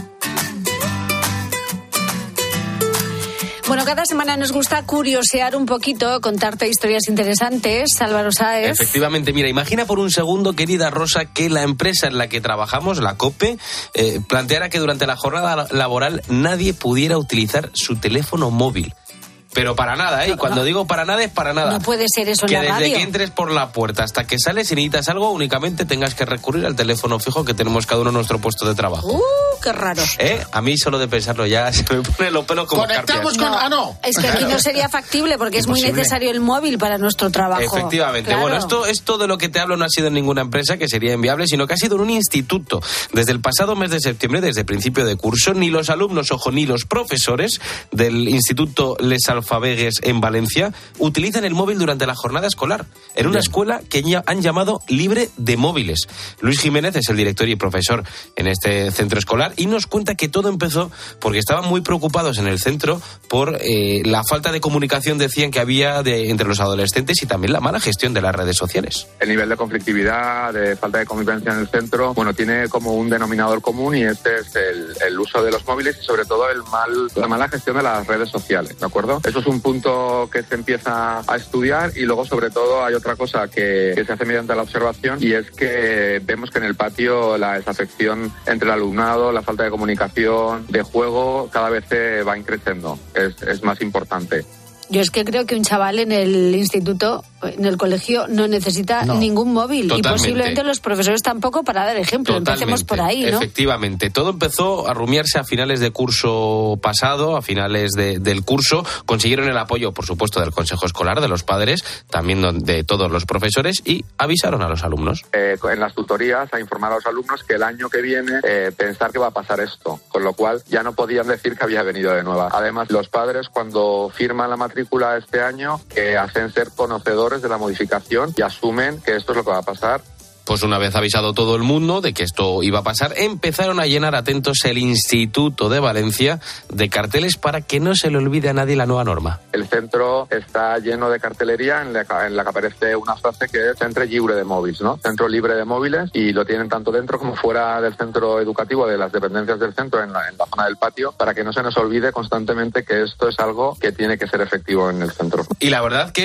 Bueno, cada semana nos gusta curiosear un poquito, contarte historias interesantes. Álvaro Sáez. Efectivamente, mira, imagina por un segundo, querida Rosa, que la empresa en la que trabajamos, la COPE, eh, planteara que durante la jornada laboral nadie pudiera utilizar su teléfono móvil. Pero para nada, ¿eh? Y cuando digo para nada, es para nada. No puede ser eso en la radio. Que desde que entres por la puerta hasta que sales y necesitas algo, únicamente tengas que recurrir al teléfono fijo que tenemos cada uno en nuestro puesto de trabajo. ¡Uh, qué raro! ¿Eh? A mí solo de pensarlo ya se me ponen los pelos como Conectamos escarpias. con... No, ah, no. Es que aquí no sería factible porque Imposible. Es muy necesario el móvil para nuestro trabajo. Efectivamente. Claro. Bueno, esto, esto de lo que te hablo no ha sido en ninguna empresa, que sería inviable, sino que ha sido en un instituto. Desde el pasado mes de septiembre, desde principio de curso, ni los alumnos, ojo, ni los profesores del Instituto Les Alfabegues en Valencia utilizan el móvil durante la jornada escolar, en una Bien. escuela que ya han llamado libre de móviles. Luis Jiménez es el director y profesor en este centro escolar y nos cuenta que todo empezó porque estaban muy preocupados en el centro por eh, la falta de comunicación, decían, que había de, entre los adolescentes y también la mala gestión de las redes sociales. El nivel de conflictividad, de falta de convivencia en el centro, bueno, tiene como un denominador común y este es el, el uso de los móviles y sobre todo el mal, la mala gestión de las redes sociales, ¿de acuerdo? Eso es un punto que se empieza a estudiar y luego sobre todo hay otra cosa que, que se hace mediante la observación y es que vemos que en el patio la desafección entre el alumnado, la falta de comunicación, de juego, cada vez se va increciendo, es, es más importante. Yo es que creo que un chaval en el instituto, en el colegio, no necesita no. ningún móvil. Totalmente. Y posiblemente los profesores tampoco, para dar ejemplo. Totalmente. Empecemos por ahí, ¿no? Efectivamente. Todo empezó a rumiarse a finales de curso pasado, a finales de, del curso. Consiguieron el apoyo, por supuesto, del Consejo Escolar, de los padres, también de todos los profesores, y avisaron a los alumnos. Eh, en las tutorías a informar a los alumnos que el año que viene eh, pensar que va a pasar esto, con lo cual ya no podían decir que había venido de nueva. Además, los padres, cuando firman la matrícula este año, que hacen ser conocedores de la modificación y asumen que esto es lo que va a pasar. Pues una vez avisado todo el mundo de que esto iba a pasar, empezaron a llenar atentos el Instituto de Valencia de carteles para que no se le olvide a nadie la nueva norma. El centro está lleno de cartelería en la, en la que aparece una frase que es Centro Lliure de Móviles, ¿no? Centro libre de móviles, y lo tienen tanto dentro como fuera del centro educativo, de las dependencias del centro, en la, en la zona del patio, para que no se nos olvide constantemente que esto es algo que tiene que ser efectivo en el centro. Y la verdad que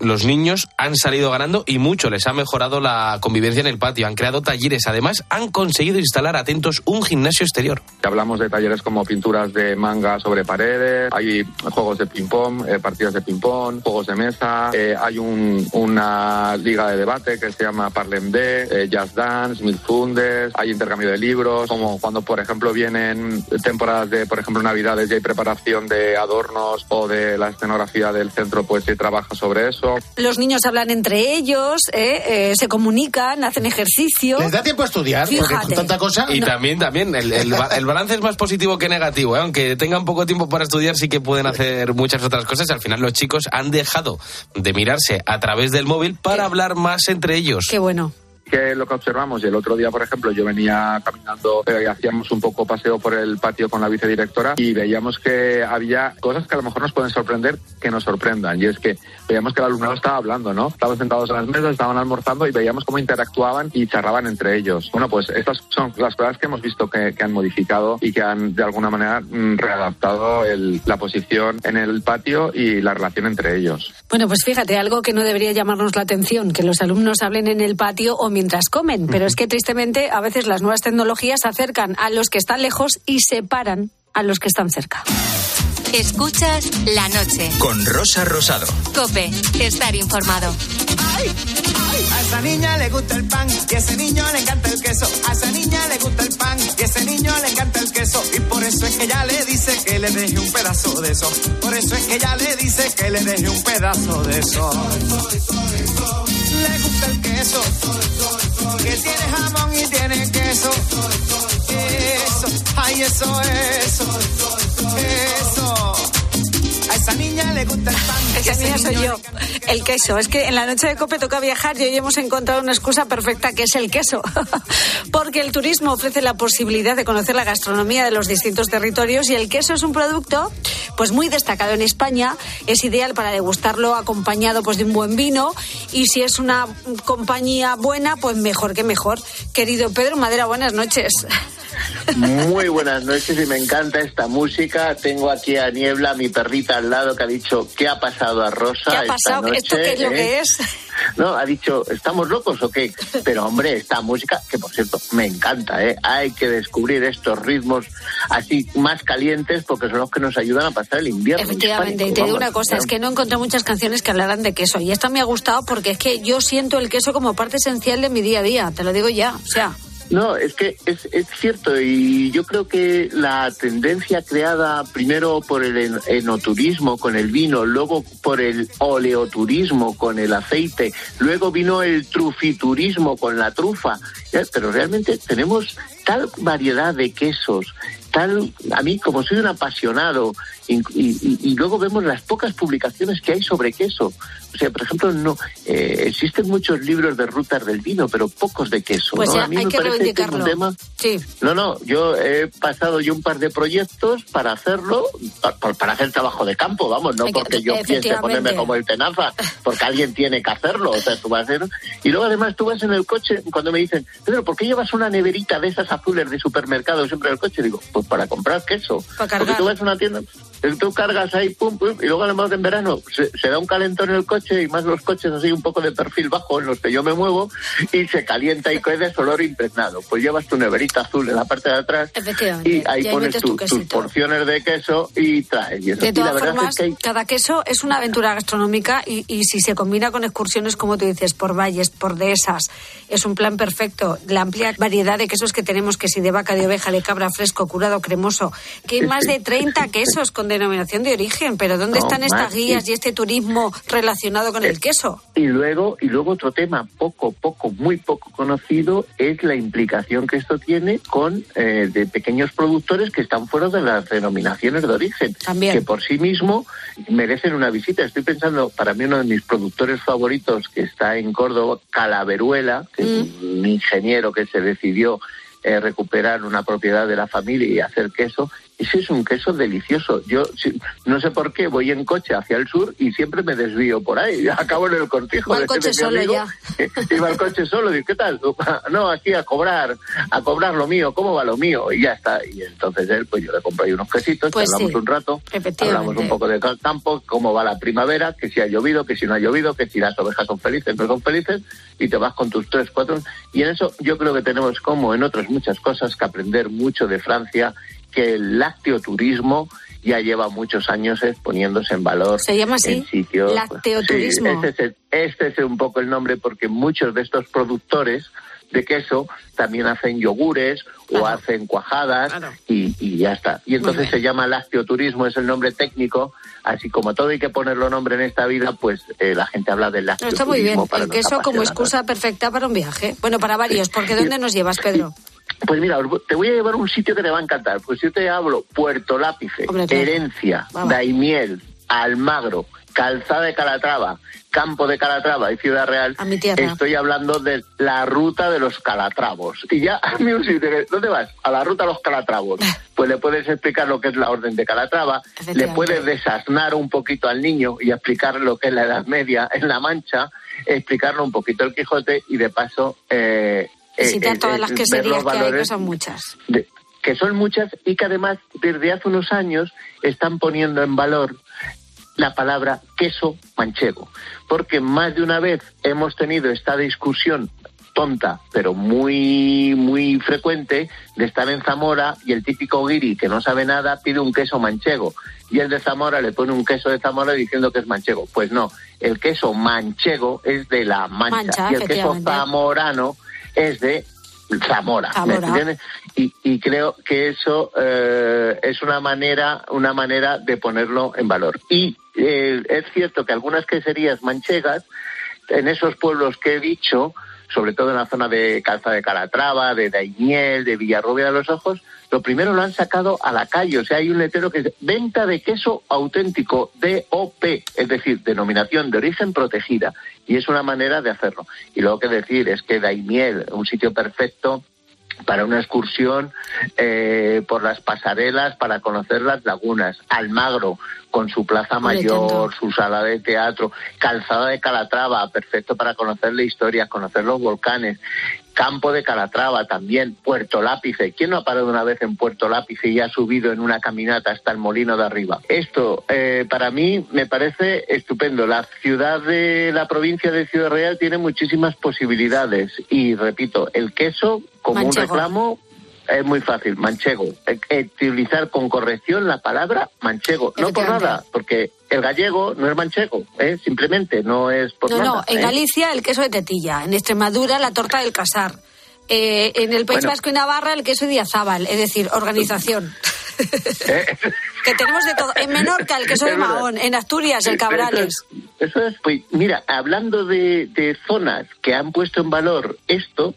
los niños han salido ganando y mucho. Les ha mejorado la convivencia en el patio. Han creado talleres. Además, han conseguido instalar, atentos, un gimnasio exterior. Hablamos de talleres como pinturas de manga sobre paredes, hay juegos de ping-pong, eh, partidas de ping-pong, juegos de mesa, eh, hay un, una liga de debate que se llama Parlem de, eh, Jazz Dance, Mil Fundes, hay intercambio de libros, como cuando, por ejemplo, vienen temporadas de, por ejemplo, Navidades y hay preparación de adornos o de la escenografía del centro, pues se trabaja sobre eso. Los niños hablan entre ellos, eh, eh, se comunican, hacen ejercicio. ¿Les da tiempo a estudiar? Fíjate. Porque con tanta cosa... Y no. también, también, el, el, el balance es más positivo que negativo, ¿eh? Aunque tengan poco tiempo para estudiar, sí que pueden hacer muchas otras cosas. Al final los chicos han dejado de mirarse a través del móvil para hablar más entre ellos. Qué bueno. Que lo que observamos, y el otro día, por ejemplo, yo venía caminando eh, y hacíamos un poco paseo por el patio con la vicedirectora y veíamos que había cosas que a lo mejor nos pueden sorprender, que nos sorprendan, y es que veíamos que el alumnado estaba hablando, ¿no? Estaban sentados en las mesas, estaban almorzando y veíamos cómo interactuaban y charlaban entre ellos. Bueno, pues estas son las cosas que hemos visto que, que han modificado y que han, de alguna manera, mm, readaptado el, la posición en el patio y la relación entre ellos. Bueno, pues fíjate, algo que no debería llamarnos la atención, que los alumnos hablen en el patio o mientras comen, pero es que tristemente a veces las nuevas tecnologías acercan a los que están lejos y separan a los que están cerca. Escuchas La Noche. Con Rosa Rosado. COPE. Estar informado. Ay, ay, a esa niña le gusta el pan y a ese niño le encanta el queso. A esa niña le gusta el pan y a ese niño le encanta el queso. Y por eso es que ella le dice que le deje un pedazo de eso. Por eso es que ella le dice que le deje un pedazo de eso. Le gusta el queso, que tiene jamón y tiene queso. Eso, ay, eso, eso, eso. A esa niña le gusta el pan. Esa niña soy yo, el queso. Es que en la noche de COPE toca viajar y hoy hemos encontrado una excusa perfecta, que es el queso. Porque el turismo ofrece la posibilidad de conocer la gastronomía de los distintos territorios y el queso es un producto pues muy destacado en España. Es ideal para degustarlo acompañado pues de un buen vino y si es una compañía buena, pues mejor que mejor. Querido Pedro Madera, buenas noches. Muy buenas noches y me encanta esta música. Tengo aquí a Niebla, mi perrita al lado, que ha dicho, ¿qué ha pasado a Rosa? ¿Qué ha pasado? Esta noche, ¿Esto qué es lo eh? que es? No, ha dicho, ¿estamos locos o qué? Pero hombre, esta música, que por cierto, me encanta, ¿eh? Hay que descubrir estos ritmos así más calientes porque son los que nos ayudan a pasar el invierno. Efectivamente, y te digo una cosa, es que no encontré muchas canciones que hablaran de queso y esta me ha gustado porque es que yo siento el queso como parte esencial de mi día a día, te lo digo ya, o sea... No, es que es, es cierto y yo creo que la tendencia creada primero por el enoturismo con el vino, luego por el oleoturismo con el aceite, luego vino el trufiturismo con la trufa, ¿ya? Pero realmente tenemos tal variedad de quesos, tal, a mí como soy un apasionado y, y, y luego vemos las pocas publicaciones que hay sobre queso. O sea, por ejemplo, no eh, existen muchos libros de rutas del vino, pero pocos de queso. Pues ¿no? ya, a mí hay me que parece que es un tema... Sí. No, no, yo he pasado yo un par de proyectos para hacerlo, para, para hacer trabajo de campo, vamos, no porque yo piense ponerme como el tenaza, porque alguien tiene que hacerlo, o sea, tú vas a hacer... Y luego además tú vas en el coche, cuando me dicen, Pedro, ¿por qué llevas una neverita de esas azules de supermercado siempre en el coche? Digo, pues para comprar queso. Para cargar. Porque tú vas a una tienda, tú cargas ahí, pum, pum, y luego además en verano se, se da un calentón en el coche y más los coches así un poco de perfil bajo en los que yo me muevo y se calienta y queda ese olor impregnado. Pues llevas tu neverita azul en la parte de atrás y ahí pones tu, tus porciones de queso y traes. Y eso. De todas y la formas, es que hay... cada queso es una aventura gastronómica y, y si se combina con excursiones, como tú dices, por valles, por dehesas, es un plan perfecto. La amplia variedad de quesos que tenemos, que si de vaca, de oveja, de cabra, fresco, curado, cremoso, que hay más de treinta quesos con denominación de origen, pero ¿dónde no, están estas guías y... y este turismo relacionado con el queso? Y luego, y luego otro tema poco, poco, muy poco conocido es la implicación que esto tiene con eh, de pequeños productores que están fuera de las denominaciones de origen, También. que por sí mismo merecen una visita. Estoy pensando, para mí uno de mis productores favoritos que está en Córdoba, Calaveruela, que mm. es un ingeniero que se decidió eh, recuperar una propiedad de la familia y hacer queso, ese es un queso delicioso. Yo no sé por qué voy en coche hacia el sur y siempre me desvío por ahí. Acabo en el Cortijo. Va el coche solo amigo, ya. Iba al coche solo, digo, ¿qué tal? No, aquí a cobrar, a cobrar lo mío, ¿cómo va lo mío? Y ya está. Y entonces él, pues yo le compré ahí unos quesitos, pues hablamos sí, un rato, hablamos un poco de campo, cómo va la primavera, que si ha llovido, que si no ha llovido, que si las ovejas son felices, no son felices, y te vas con tus tres, cuatro. Y en eso yo creo que tenemos, como en otras muchas cosas, que aprender mucho de Francia, que el lácteoturismo ya lleva muchos años exponiéndose en valor. Se llama así, en sitios, lácteoturismo. Sí, este, es el, este es un poco el nombre, porque muchos de estos productores de queso también hacen yogures claro. o hacen cuajadas claro. y, y ya está. Y entonces se llama lácteoturismo, es el nombre técnico. Así como todo hay que ponerlo nombre en esta vida, pues eh, la gente habla del lácteoturismo. Está muy bien, el queso como excusa perfecta para un viaje. Bueno, para varios, porque ¿dónde nos llevas, Pedro? Pues mira, te voy a llevar a un sitio que te va a encantar. Pues yo te hablo Puerto Lápice, Hombre, claro. Herencia, Vamos. Daimiel, Almagro, Calzada de Calatrava, Campo de Calatrava y Ciudad Real. A mi tierra. Estoy hablando de la ruta de los Calatravos. Y ya, a mí un sitio, ¿dónde vas? A la ruta de los Calatravos. Pues le puedes explicar lo que es la Orden de Calatrava, le puedes desasnar un poquito al niño y explicar lo que es la Edad Media en La Mancha, explicarle un poquito el Quijote y de paso... Eh, Visitar eh, todas eh, las queserías que hay, que son muchas. De, que son muchas y que además desde hace unos años están poniendo en valor la palabra queso manchego, porque más de una vez hemos tenido esta discusión tonta, pero muy muy frecuente, de estar en Zamora y el típico guiri que no sabe nada pide un queso manchego y el de Zamora le pone un queso de Zamora diciendo que es manchego. Pues no, el queso manchego es de La Mancha, Mancha y el queso zamorano es de Zamora, Zamora. ¿Me entiendes? Y, y creo que eso eh, es una manera una manera de ponerlo en valor. Y eh, es cierto que algunas queserías manchegas, en esos pueblos que he dicho, sobre todo en la zona de Calzada de Calatrava, de Daimiel, de Villarrubia de los Ojos, lo primero lo han sacado a la calle. O sea, hay un letrero que dice venta de queso auténtico, D O P, es decir, denominación de origen protegida. Y es una manera de hacerlo. Y luego que decir es que Daimiel, un sitio perfecto para una excursión eh, por las pasarelas para conocer las lagunas. Almagro, con su plaza mayor, su sala de teatro. Calzada de Calatrava, perfecto para conocer la historia, conocer los volcanes. Campo de Calatrava también. Puerto Lápice. ¿Quién no ha parado una vez en Puerto Lápice y ha subido en una caminata hasta el molino de arriba? Esto, eh, para mí, me parece estupendo. La ciudad de la provincia de Ciudad Real tiene muchísimas posibilidades. Y, repito, el queso, como manchego. Un reclamo, es muy fácil. Manchego. Eh, utilizar con corrección la palabra manchego. No por nada, porque el gallego no es manchego, ¿eh? Simplemente no es por no, nada. No, no, en ¿eh? Galicia el queso de tetilla, en Extremadura la torta del casar, eh, en el País bueno. Vasco y Navarra el queso de Diazábal, es decir, organización. ¿Eh? Que tenemos de todo. En Menorca el queso de Mahón, en Asturias el Cabrales. Eso es, eso es pues mira, hablando de, de zonas que han puesto en valor esto,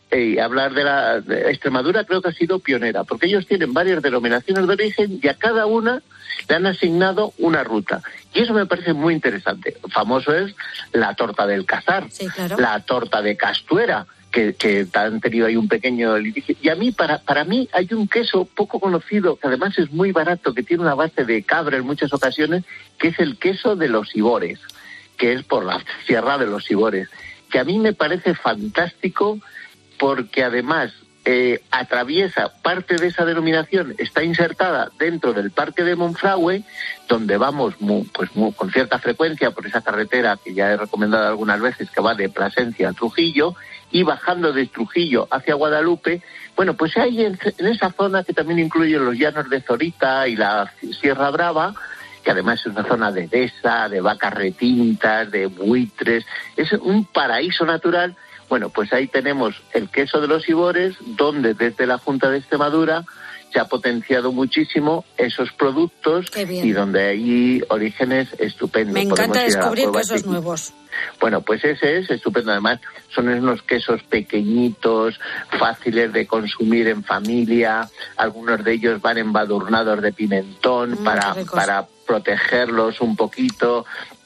y hablar de la de Extremadura creo que ha sido pionera, porque ellos tienen varias denominaciones de origen y a cada una le han asignado una ruta. Y eso me parece muy interesante. Famoso es la torta del Casar, sí, claro. La torta de Castuera, que, que han tenido ahí un pequeño litigio. Y a mí, para, para mí, hay un queso poco conocido, que además es muy barato, que tiene una base de cabra en muchas ocasiones, que es el queso de los Ibores, que es por la Sierra de los Ibores, que a mí me parece fantástico, porque además eh, atraviesa parte de esa denominación, está insertada dentro del Parque de Monfragüe, donde vamos muy, pues muy, con cierta frecuencia por esa carretera que ya he recomendado algunas veces, que va de Plasencia a Trujillo, y bajando de Trujillo hacia Guadalupe. Bueno, pues hay en, en esa zona, que también incluye los llanos de Zorita y la Sierra Brava, que además es una zona de dehesa, de vacas retintas, de buitres, es un paraíso natural. Bueno, pues ahí tenemos el queso de los Ibores, donde desde la Junta de Extremadura se ha potenciado muchísimo esos productos y donde hay orígenes estupendos. Me encanta descubrir quesos nuevos. Bueno, pues ese es estupendo. Además, son unos quesos pequeñitos, fáciles de consumir en familia. Algunos de ellos van embadurnados de pimentón mm, para, para protegerlos un poquito.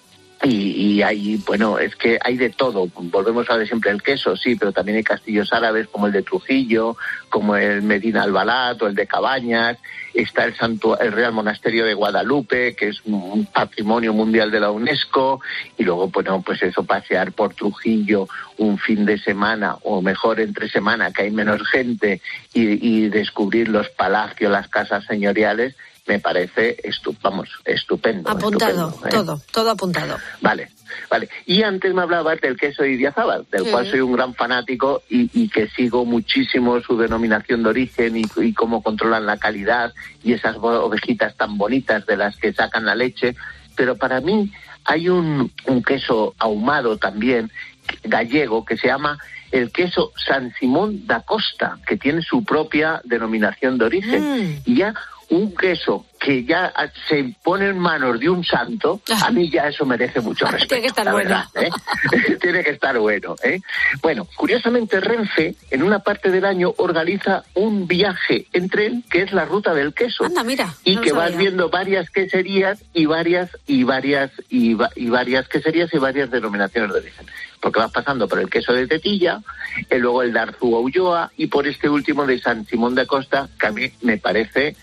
Y, y hay, bueno, es que hay de todo. Volvemos a ver siempre el queso, sí, pero también hay castillos árabes como el de Trujillo, como el Medina Albalat o el de Cabañas. Está el, santu- el Real Monasterio de Guadalupe, que es un patrimonio mundial de la UNESCO. Y luego, bueno, pues eso, pasear por Trujillo un fin de semana, o mejor entre semana, que hay menos gente, y, y descubrir los palacios, las casas señoriales, me parece estu- vamos, estupendo. Apuntado, estupendo, ¿eh? todo, todo apuntado. Vale, vale. Y antes me hablabas del queso Idiazábal, del sí. cual soy un gran fanático y, y que sigo muchísimo su denominación de origen y, y cómo controlan la calidad y esas ovejitas tan bonitas de las que sacan la leche. Pero para mí hay un, un queso ahumado también, gallego, que se llama el queso San Simón da Costa, que tiene su propia denominación de origen. Mm. Y ya un queso que ya se pone en manos de un santo, a mí ya eso merece mucho respeto. Tiene que estar bueno. Verdad, ¿eh? Tiene que estar bueno, ¿eh? Bueno, curiosamente Renfe, en una parte del año, organiza un viaje en tren que es la ruta del queso. Anda, mira. Y no que vas viendo varias queserías y varias, y varias, y, va, y varias queserías y varias denominaciones de origen. Porque vas pasando por el queso de Tetilla, y luego el de Arzúa Ulloa, y por este último de San Simón de Costa, que a mí me parece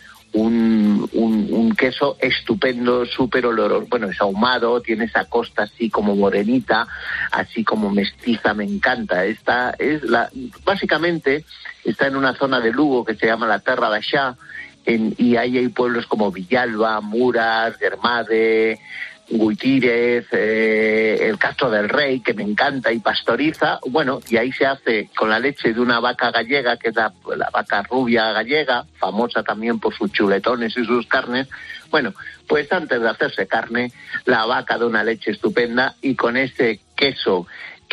Un, un, un queso estupendo, súper oloroso. Bueno, es ahumado, tiene esa costa así como morenita, así como mestiza, me encanta. Esta es la, básicamente está en una zona de Lugo que se llama la Terra Baixá, en, y ahí hay pueblos como Villalba, Muras, Germade, Guitírez, eh, el Castro del Rey, que me encanta, y Pastoriza. Bueno, y ahí se hace con la leche de una vaca gallega, que es la, la vaca rubia gallega, famosa también por sus chuletones y sus carnes. Bueno, pues antes de hacerse carne, la vaca da una leche estupenda, y con ese queso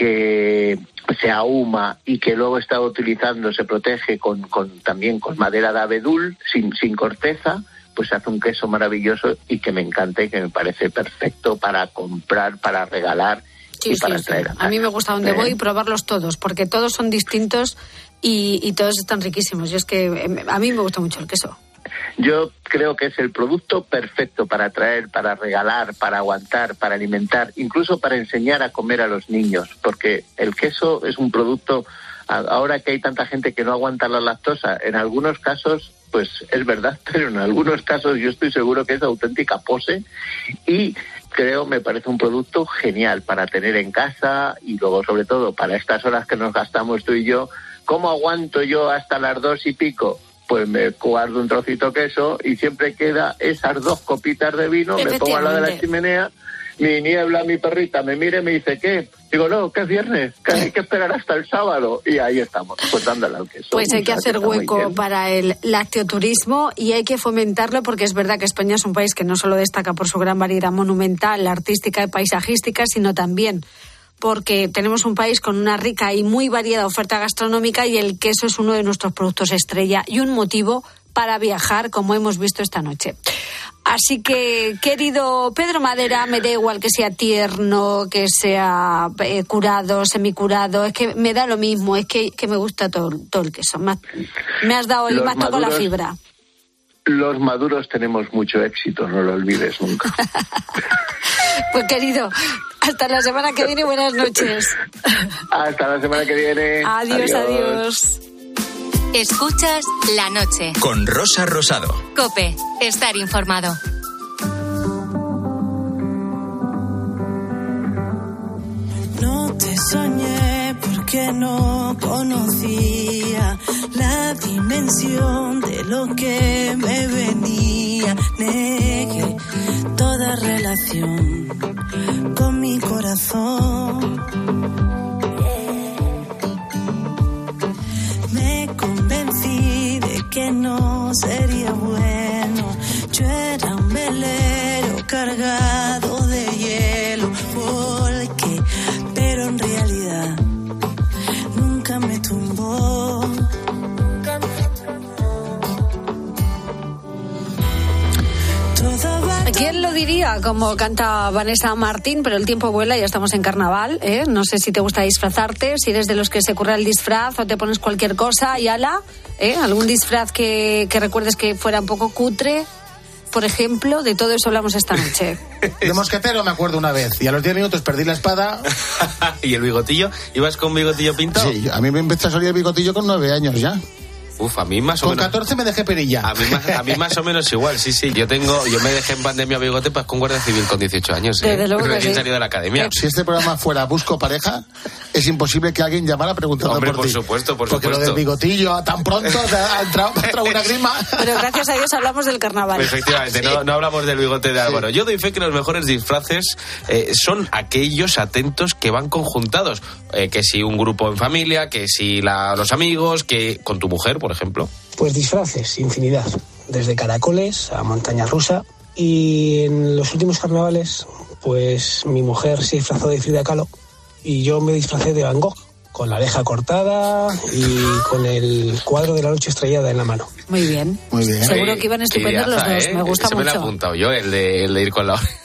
que se ahuma y que luego está utilizando, se protege con, con también con madera de abedul, sin, sin corteza, pues hace un queso maravilloso y que me encanta y que me parece perfecto para comprar, para regalar sí, y sí, para sí. traer. A mí me gusta donde ¿Eh? voy probarlos todos, porque todos son distintos y, y todos están riquísimos. Yo es que a mí me gusta mucho el queso. Yo creo que es el producto perfecto para traer, para regalar, para aguantar, para alimentar, incluso para enseñar a comer a los niños, porque el queso es un producto, ahora que hay tanta gente que no aguanta la lactosa, en algunos casos pues es verdad, pero en algunos casos yo estoy seguro que es auténtica pose, y creo, me parece un producto genial para tener en casa, y luego sobre todo para estas horas que nos gastamos tú y yo. ¿Cómo aguanto yo hasta las dos y pico? Pues me guardo un trocito de queso y siempre queda esas dos copitas de vino, me pongo al lado de la chimenea, mi Niebla, mi perrita, me mira y me dice, ¿qué? Digo, no, que es viernes, que hay que esperar hasta el sábado. Y ahí estamos, pues dándole al queso. Pues hay que hacer hueco para el lactoturismo y hay que fomentarlo, porque es verdad que España es un país que no solo destaca por su gran variedad monumental, artística y paisajística, sino también porque tenemos un país con una rica y muy variada oferta gastronómica, y el queso es uno de nuestros productos estrella y un motivo para viajar, como hemos visto esta noche. Así que, querido Pedro Madera, me da igual que sea tierno, que sea eh, curado, semicurado, es que me da lo mismo, es que, que me gusta todo, todo el queso. Me has, me has dado y me has tocado la fibra. Los maduros tenemos mucho éxito, no lo olvides nunca. Pues querido, hasta la semana que viene, buenas noches. Hasta la semana que viene. Adiós, adiós. adiós. Escuchas La Noche. Con Rosa Rosado. COPE, estar informado. No te soñé porque no conocía la dimensión de lo que me venía. Negué toda relación con mi corazón. Me convencí de que no sería bueno. Yo era un velero cargado de hielo. Volqué, pero en realidad nunca me tumbó. ¿Quién lo diría? Como canta Vanessa Martín, pero el tiempo vuela, ya estamos en carnaval, ¿eh? No sé si te gusta disfrazarte, si eres de los que se curra el disfraz o te pones cualquier cosa y ala, ¿eh? ¿Algún disfraz que, que recuerdes que fuera un poco cutre? por ejemplo? De todo eso hablamos esta noche. De mosquetero me acuerdo una vez, y a los diez minutos perdí la espada. ¿Y el bigotillo? ¿Ibas con bigotillo pintado? Sí, a mí me empezó a salir el bigotillo con nueve años ya. Uf, a mí más o con menos... Con catorce me dejé perilla. A mí, más, a mí más o menos igual, sí, sí. Yo tengo, yo me dejé en pandemia bigote pues con guardia civil con dieciocho años. ¿eh? Desde luego que Recién sí. salido de la academia. Si este programa fuera Busco Pareja, es imposible que alguien llamara preguntando Hombre, por, por ti. supuesto, por Porque supuesto. Porque lo del bigotillo tan pronto te ha entrado, ha entrado una grima. Pero gracias a Dios hablamos del carnaval. Efectivamente, sí. no, no hablamos del bigote de Álvaro. Sí. Yo doy fe que los mejores disfraces eh, son aquellos atentos que van conjuntados. Eh, que si un grupo en familia, que si la, los amigos, que con tu mujer, por ejemplo. Pues disfraces, infinidad, desde caracoles a montaña rusa. Y en los últimos carnavales, pues mi mujer se disfrazó de Frida Kahlo y yo me disfracé de Van Gogh, con la oreja cortada y con el cuadro de la noche estrellada en la mano. Muy bien. Muy bien. Seguro que iban estupendos los dos, ¿eh? me gusta Ese mucho. me lo he apuntado yo, el de, el de ir con la oreja.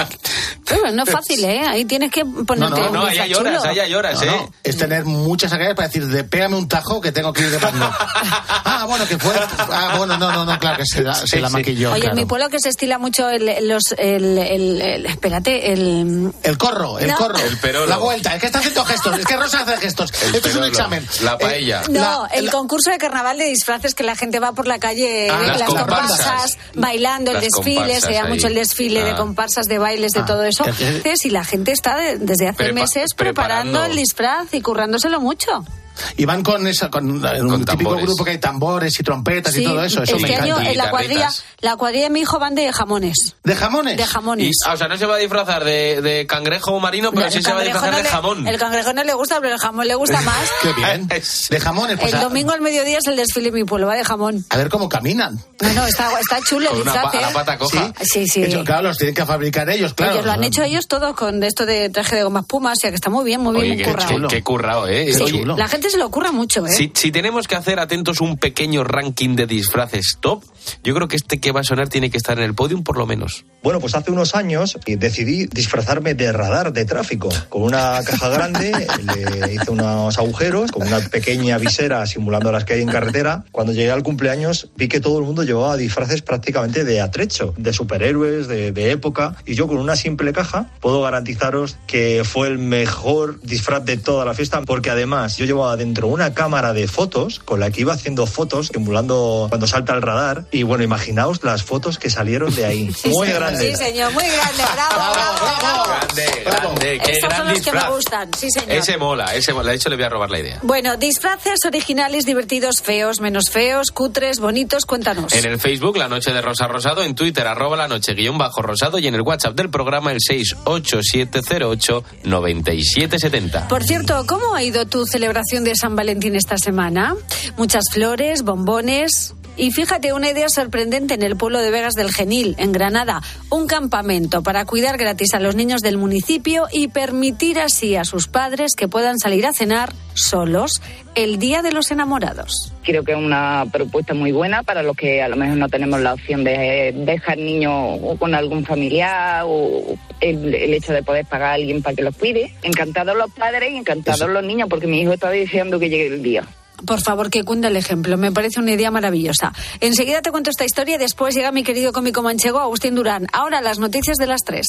Pero no es fácil, ¿eh? Ahí tienes que ponerte No, no, no, ahí hay horas, ahí hay horas, ¿eh? No, no. Es tener muchas agallas para decir, de pégame un tajo que tengo que ir de bando. Ah, bueno, que fue... Ah, bueno, no, no, no, claro, que se la, se sí, la maquilló. Oye, claro. En mi pueblo que se estila mucho el... los el, el, el espérate, el... El corro, el no. corro. El perolo. La vuelta, es que está haciendo gestos, es que Rosa hace gestos. El Esto perolo. Es un examen. La paella. Eh, no, la, el la... concurso de carnaval de disfraces que la gente va por la calle, ah, las, las comparsas, comparsas bailando, las el desfile, se da ahí. mucho el desfile ah. de comparsas, de bailes, de ah. todo eso. Y la gente está de, desde hace Prepa- meses preparando, preparando el disfraz y currándoselo mucho. Y van con esa, con, con un típico tambores. grupo que hay tambores y trompetas Sí, y todo eso. Eso este me año encanta. en la cuadrilla, la cuadrilla de mi hijo van de jamones. ¿De jamones? De jamones. Y, ah, o sea, no se va a disfrazar de, de cangrejo o marino, pero El sí se va a disfrazar no de le- jamón. El cangrejo no le gusta, pero el jamón le gusta más. Qué bien. De jamones. Pues El a, domingo al mediodía es el desfile en mi pueblo, va de jamón. a ver cómo caminan. No, no, está, está chulo el Con una disfraz, pa- ¿eh? la pata coja. Sí, sí. Eso, claro, los tienen que fabricar ellos, claro. Ellos lo han hecho ellos todo con esto de traje de goma espuma, o sea que está muy bien, muy bien, Oye, muy qué, currado. qué, qué currado, ¿eh? Sí, Oye, la gente se lo ocurra mucho, ¿eh? Si, si tenemos que hacer, atentos, un pequeño ranking de disfraces top, yo creo que este que va a sonar tiene que estar en el podium por lo menos. Bueno, pues hace unos años decidí disfrazarme de radar de tráfico. Con una caja grande le hice unos agujeros, con una pequeña visera simulando las que hay en carretera. Cuando llegué al cumpleaños vi que todo el mundo llevaba disfraces prácticamente de atrecho, de superhéroes, de, de época. Y yo con una simple caja puedo garantizaros que fue el mejor disfraz de toda la fiesta, porque además yo llevaba dentro una cámara de fotos con la que iba haciendo fotos, simulando cuando salta el radar. Y bueno, imaginaos las fotos que salieron de ahí. Sí, Muy señor, grandes. Sí, señor, muy grande, bravo, bravo, bravo. Grande, grande, qué Esos gran son los disfraz. que me gustan, sí, señor. Ese mola, ese mola. De hecho, le voy a robar la idea. Bueno, disfraces originales, divertidos, feos, menos feos, cutres, bonitos, cuéntanos. En el Facebook, La Noche de Rosa Rosado, en Twitter, arroba la noche guión bajo rosado, y en el WhatsApp del programa, el seis ocho siete cero ocho nueve siete siete cero. Por cierto, ¿cómo ha ido tu celebración de San Valentín esta semana? Muchas flores, bombones. Y fíjate, una idea sorprendente en el pueblo de Vegas del Genil, en Granada. Un campamento para cuidar gratis a los niños del municipio y permitir así a sus padres que puedan salir a cenar solos el Día de los Enamorados. Creo que es una propuesta muy buena para los que a lo mejor no tenemos la opción de dejar niños con algún familiar o el, el hecho de poder pagar a alguien para que los cuide. Encantados los padres y encantados Eso. los niños, porque mi hijo está deseando que llegue el día. Por favor, que cunda el ejemplo. Me parece una idea maravillosa. Enseguida te cuento esta historia y después llega mi querido cómico manchego Agustín Durán. Ahora las noticias de las tres.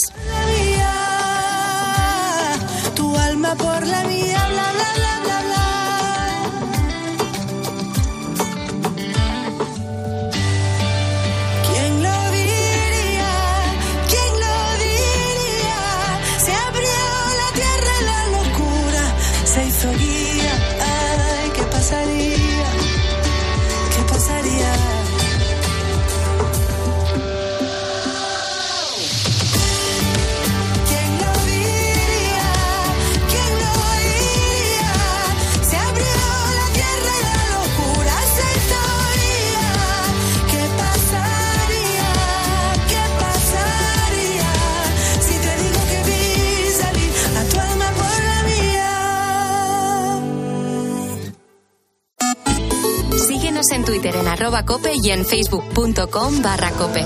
Tu alma por la mía, bla, bla, bla, bla, bla. ¿Quién lo diría? ¿Quién lo diría? Se abrió la tierra en la locura, se hizo guía. Ay, ¿qué pasaría? ¿Qué pasaría? En Twitter en arroba cope y en facebook.com barra cope.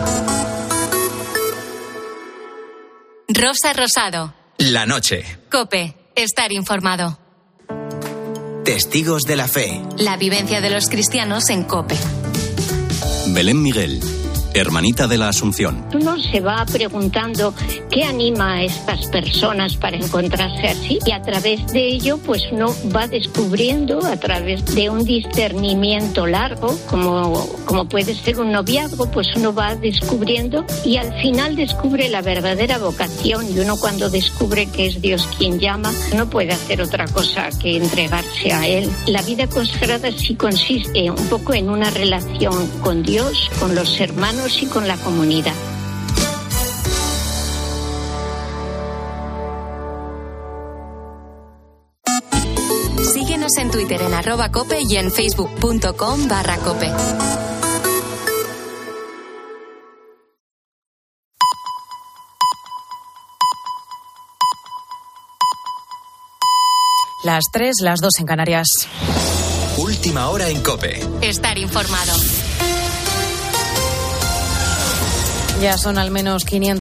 Rosa Rosado. La noche. Cope. Estar informado. Testigos de la fe. La vivencia de los cristianos en Cope. Belén Miguel. Hermanita de la Asunción. Uno se va preguntando qué anima a estas personas para encontrarse así, y a través de ello pues uno va descubriendo, a través de un discernimiento largo, como, como puede ser un noviazgo, pues uno va descubriendo y al final descubre la verdadera vocación, y uno cuando descubre que es Dios quien llama, no puede hacer otra cosa que entregarse a Él. La vida consagrada sí consiste un poco en una relación con Dios, con los hermanos y con la comunidad. Síguenos en Twitter en arroba cope y en facebook.com barra cope. Las tres, las dos en Canarias. Última hora en COPE. Estar informado. Ya son al menos quinientos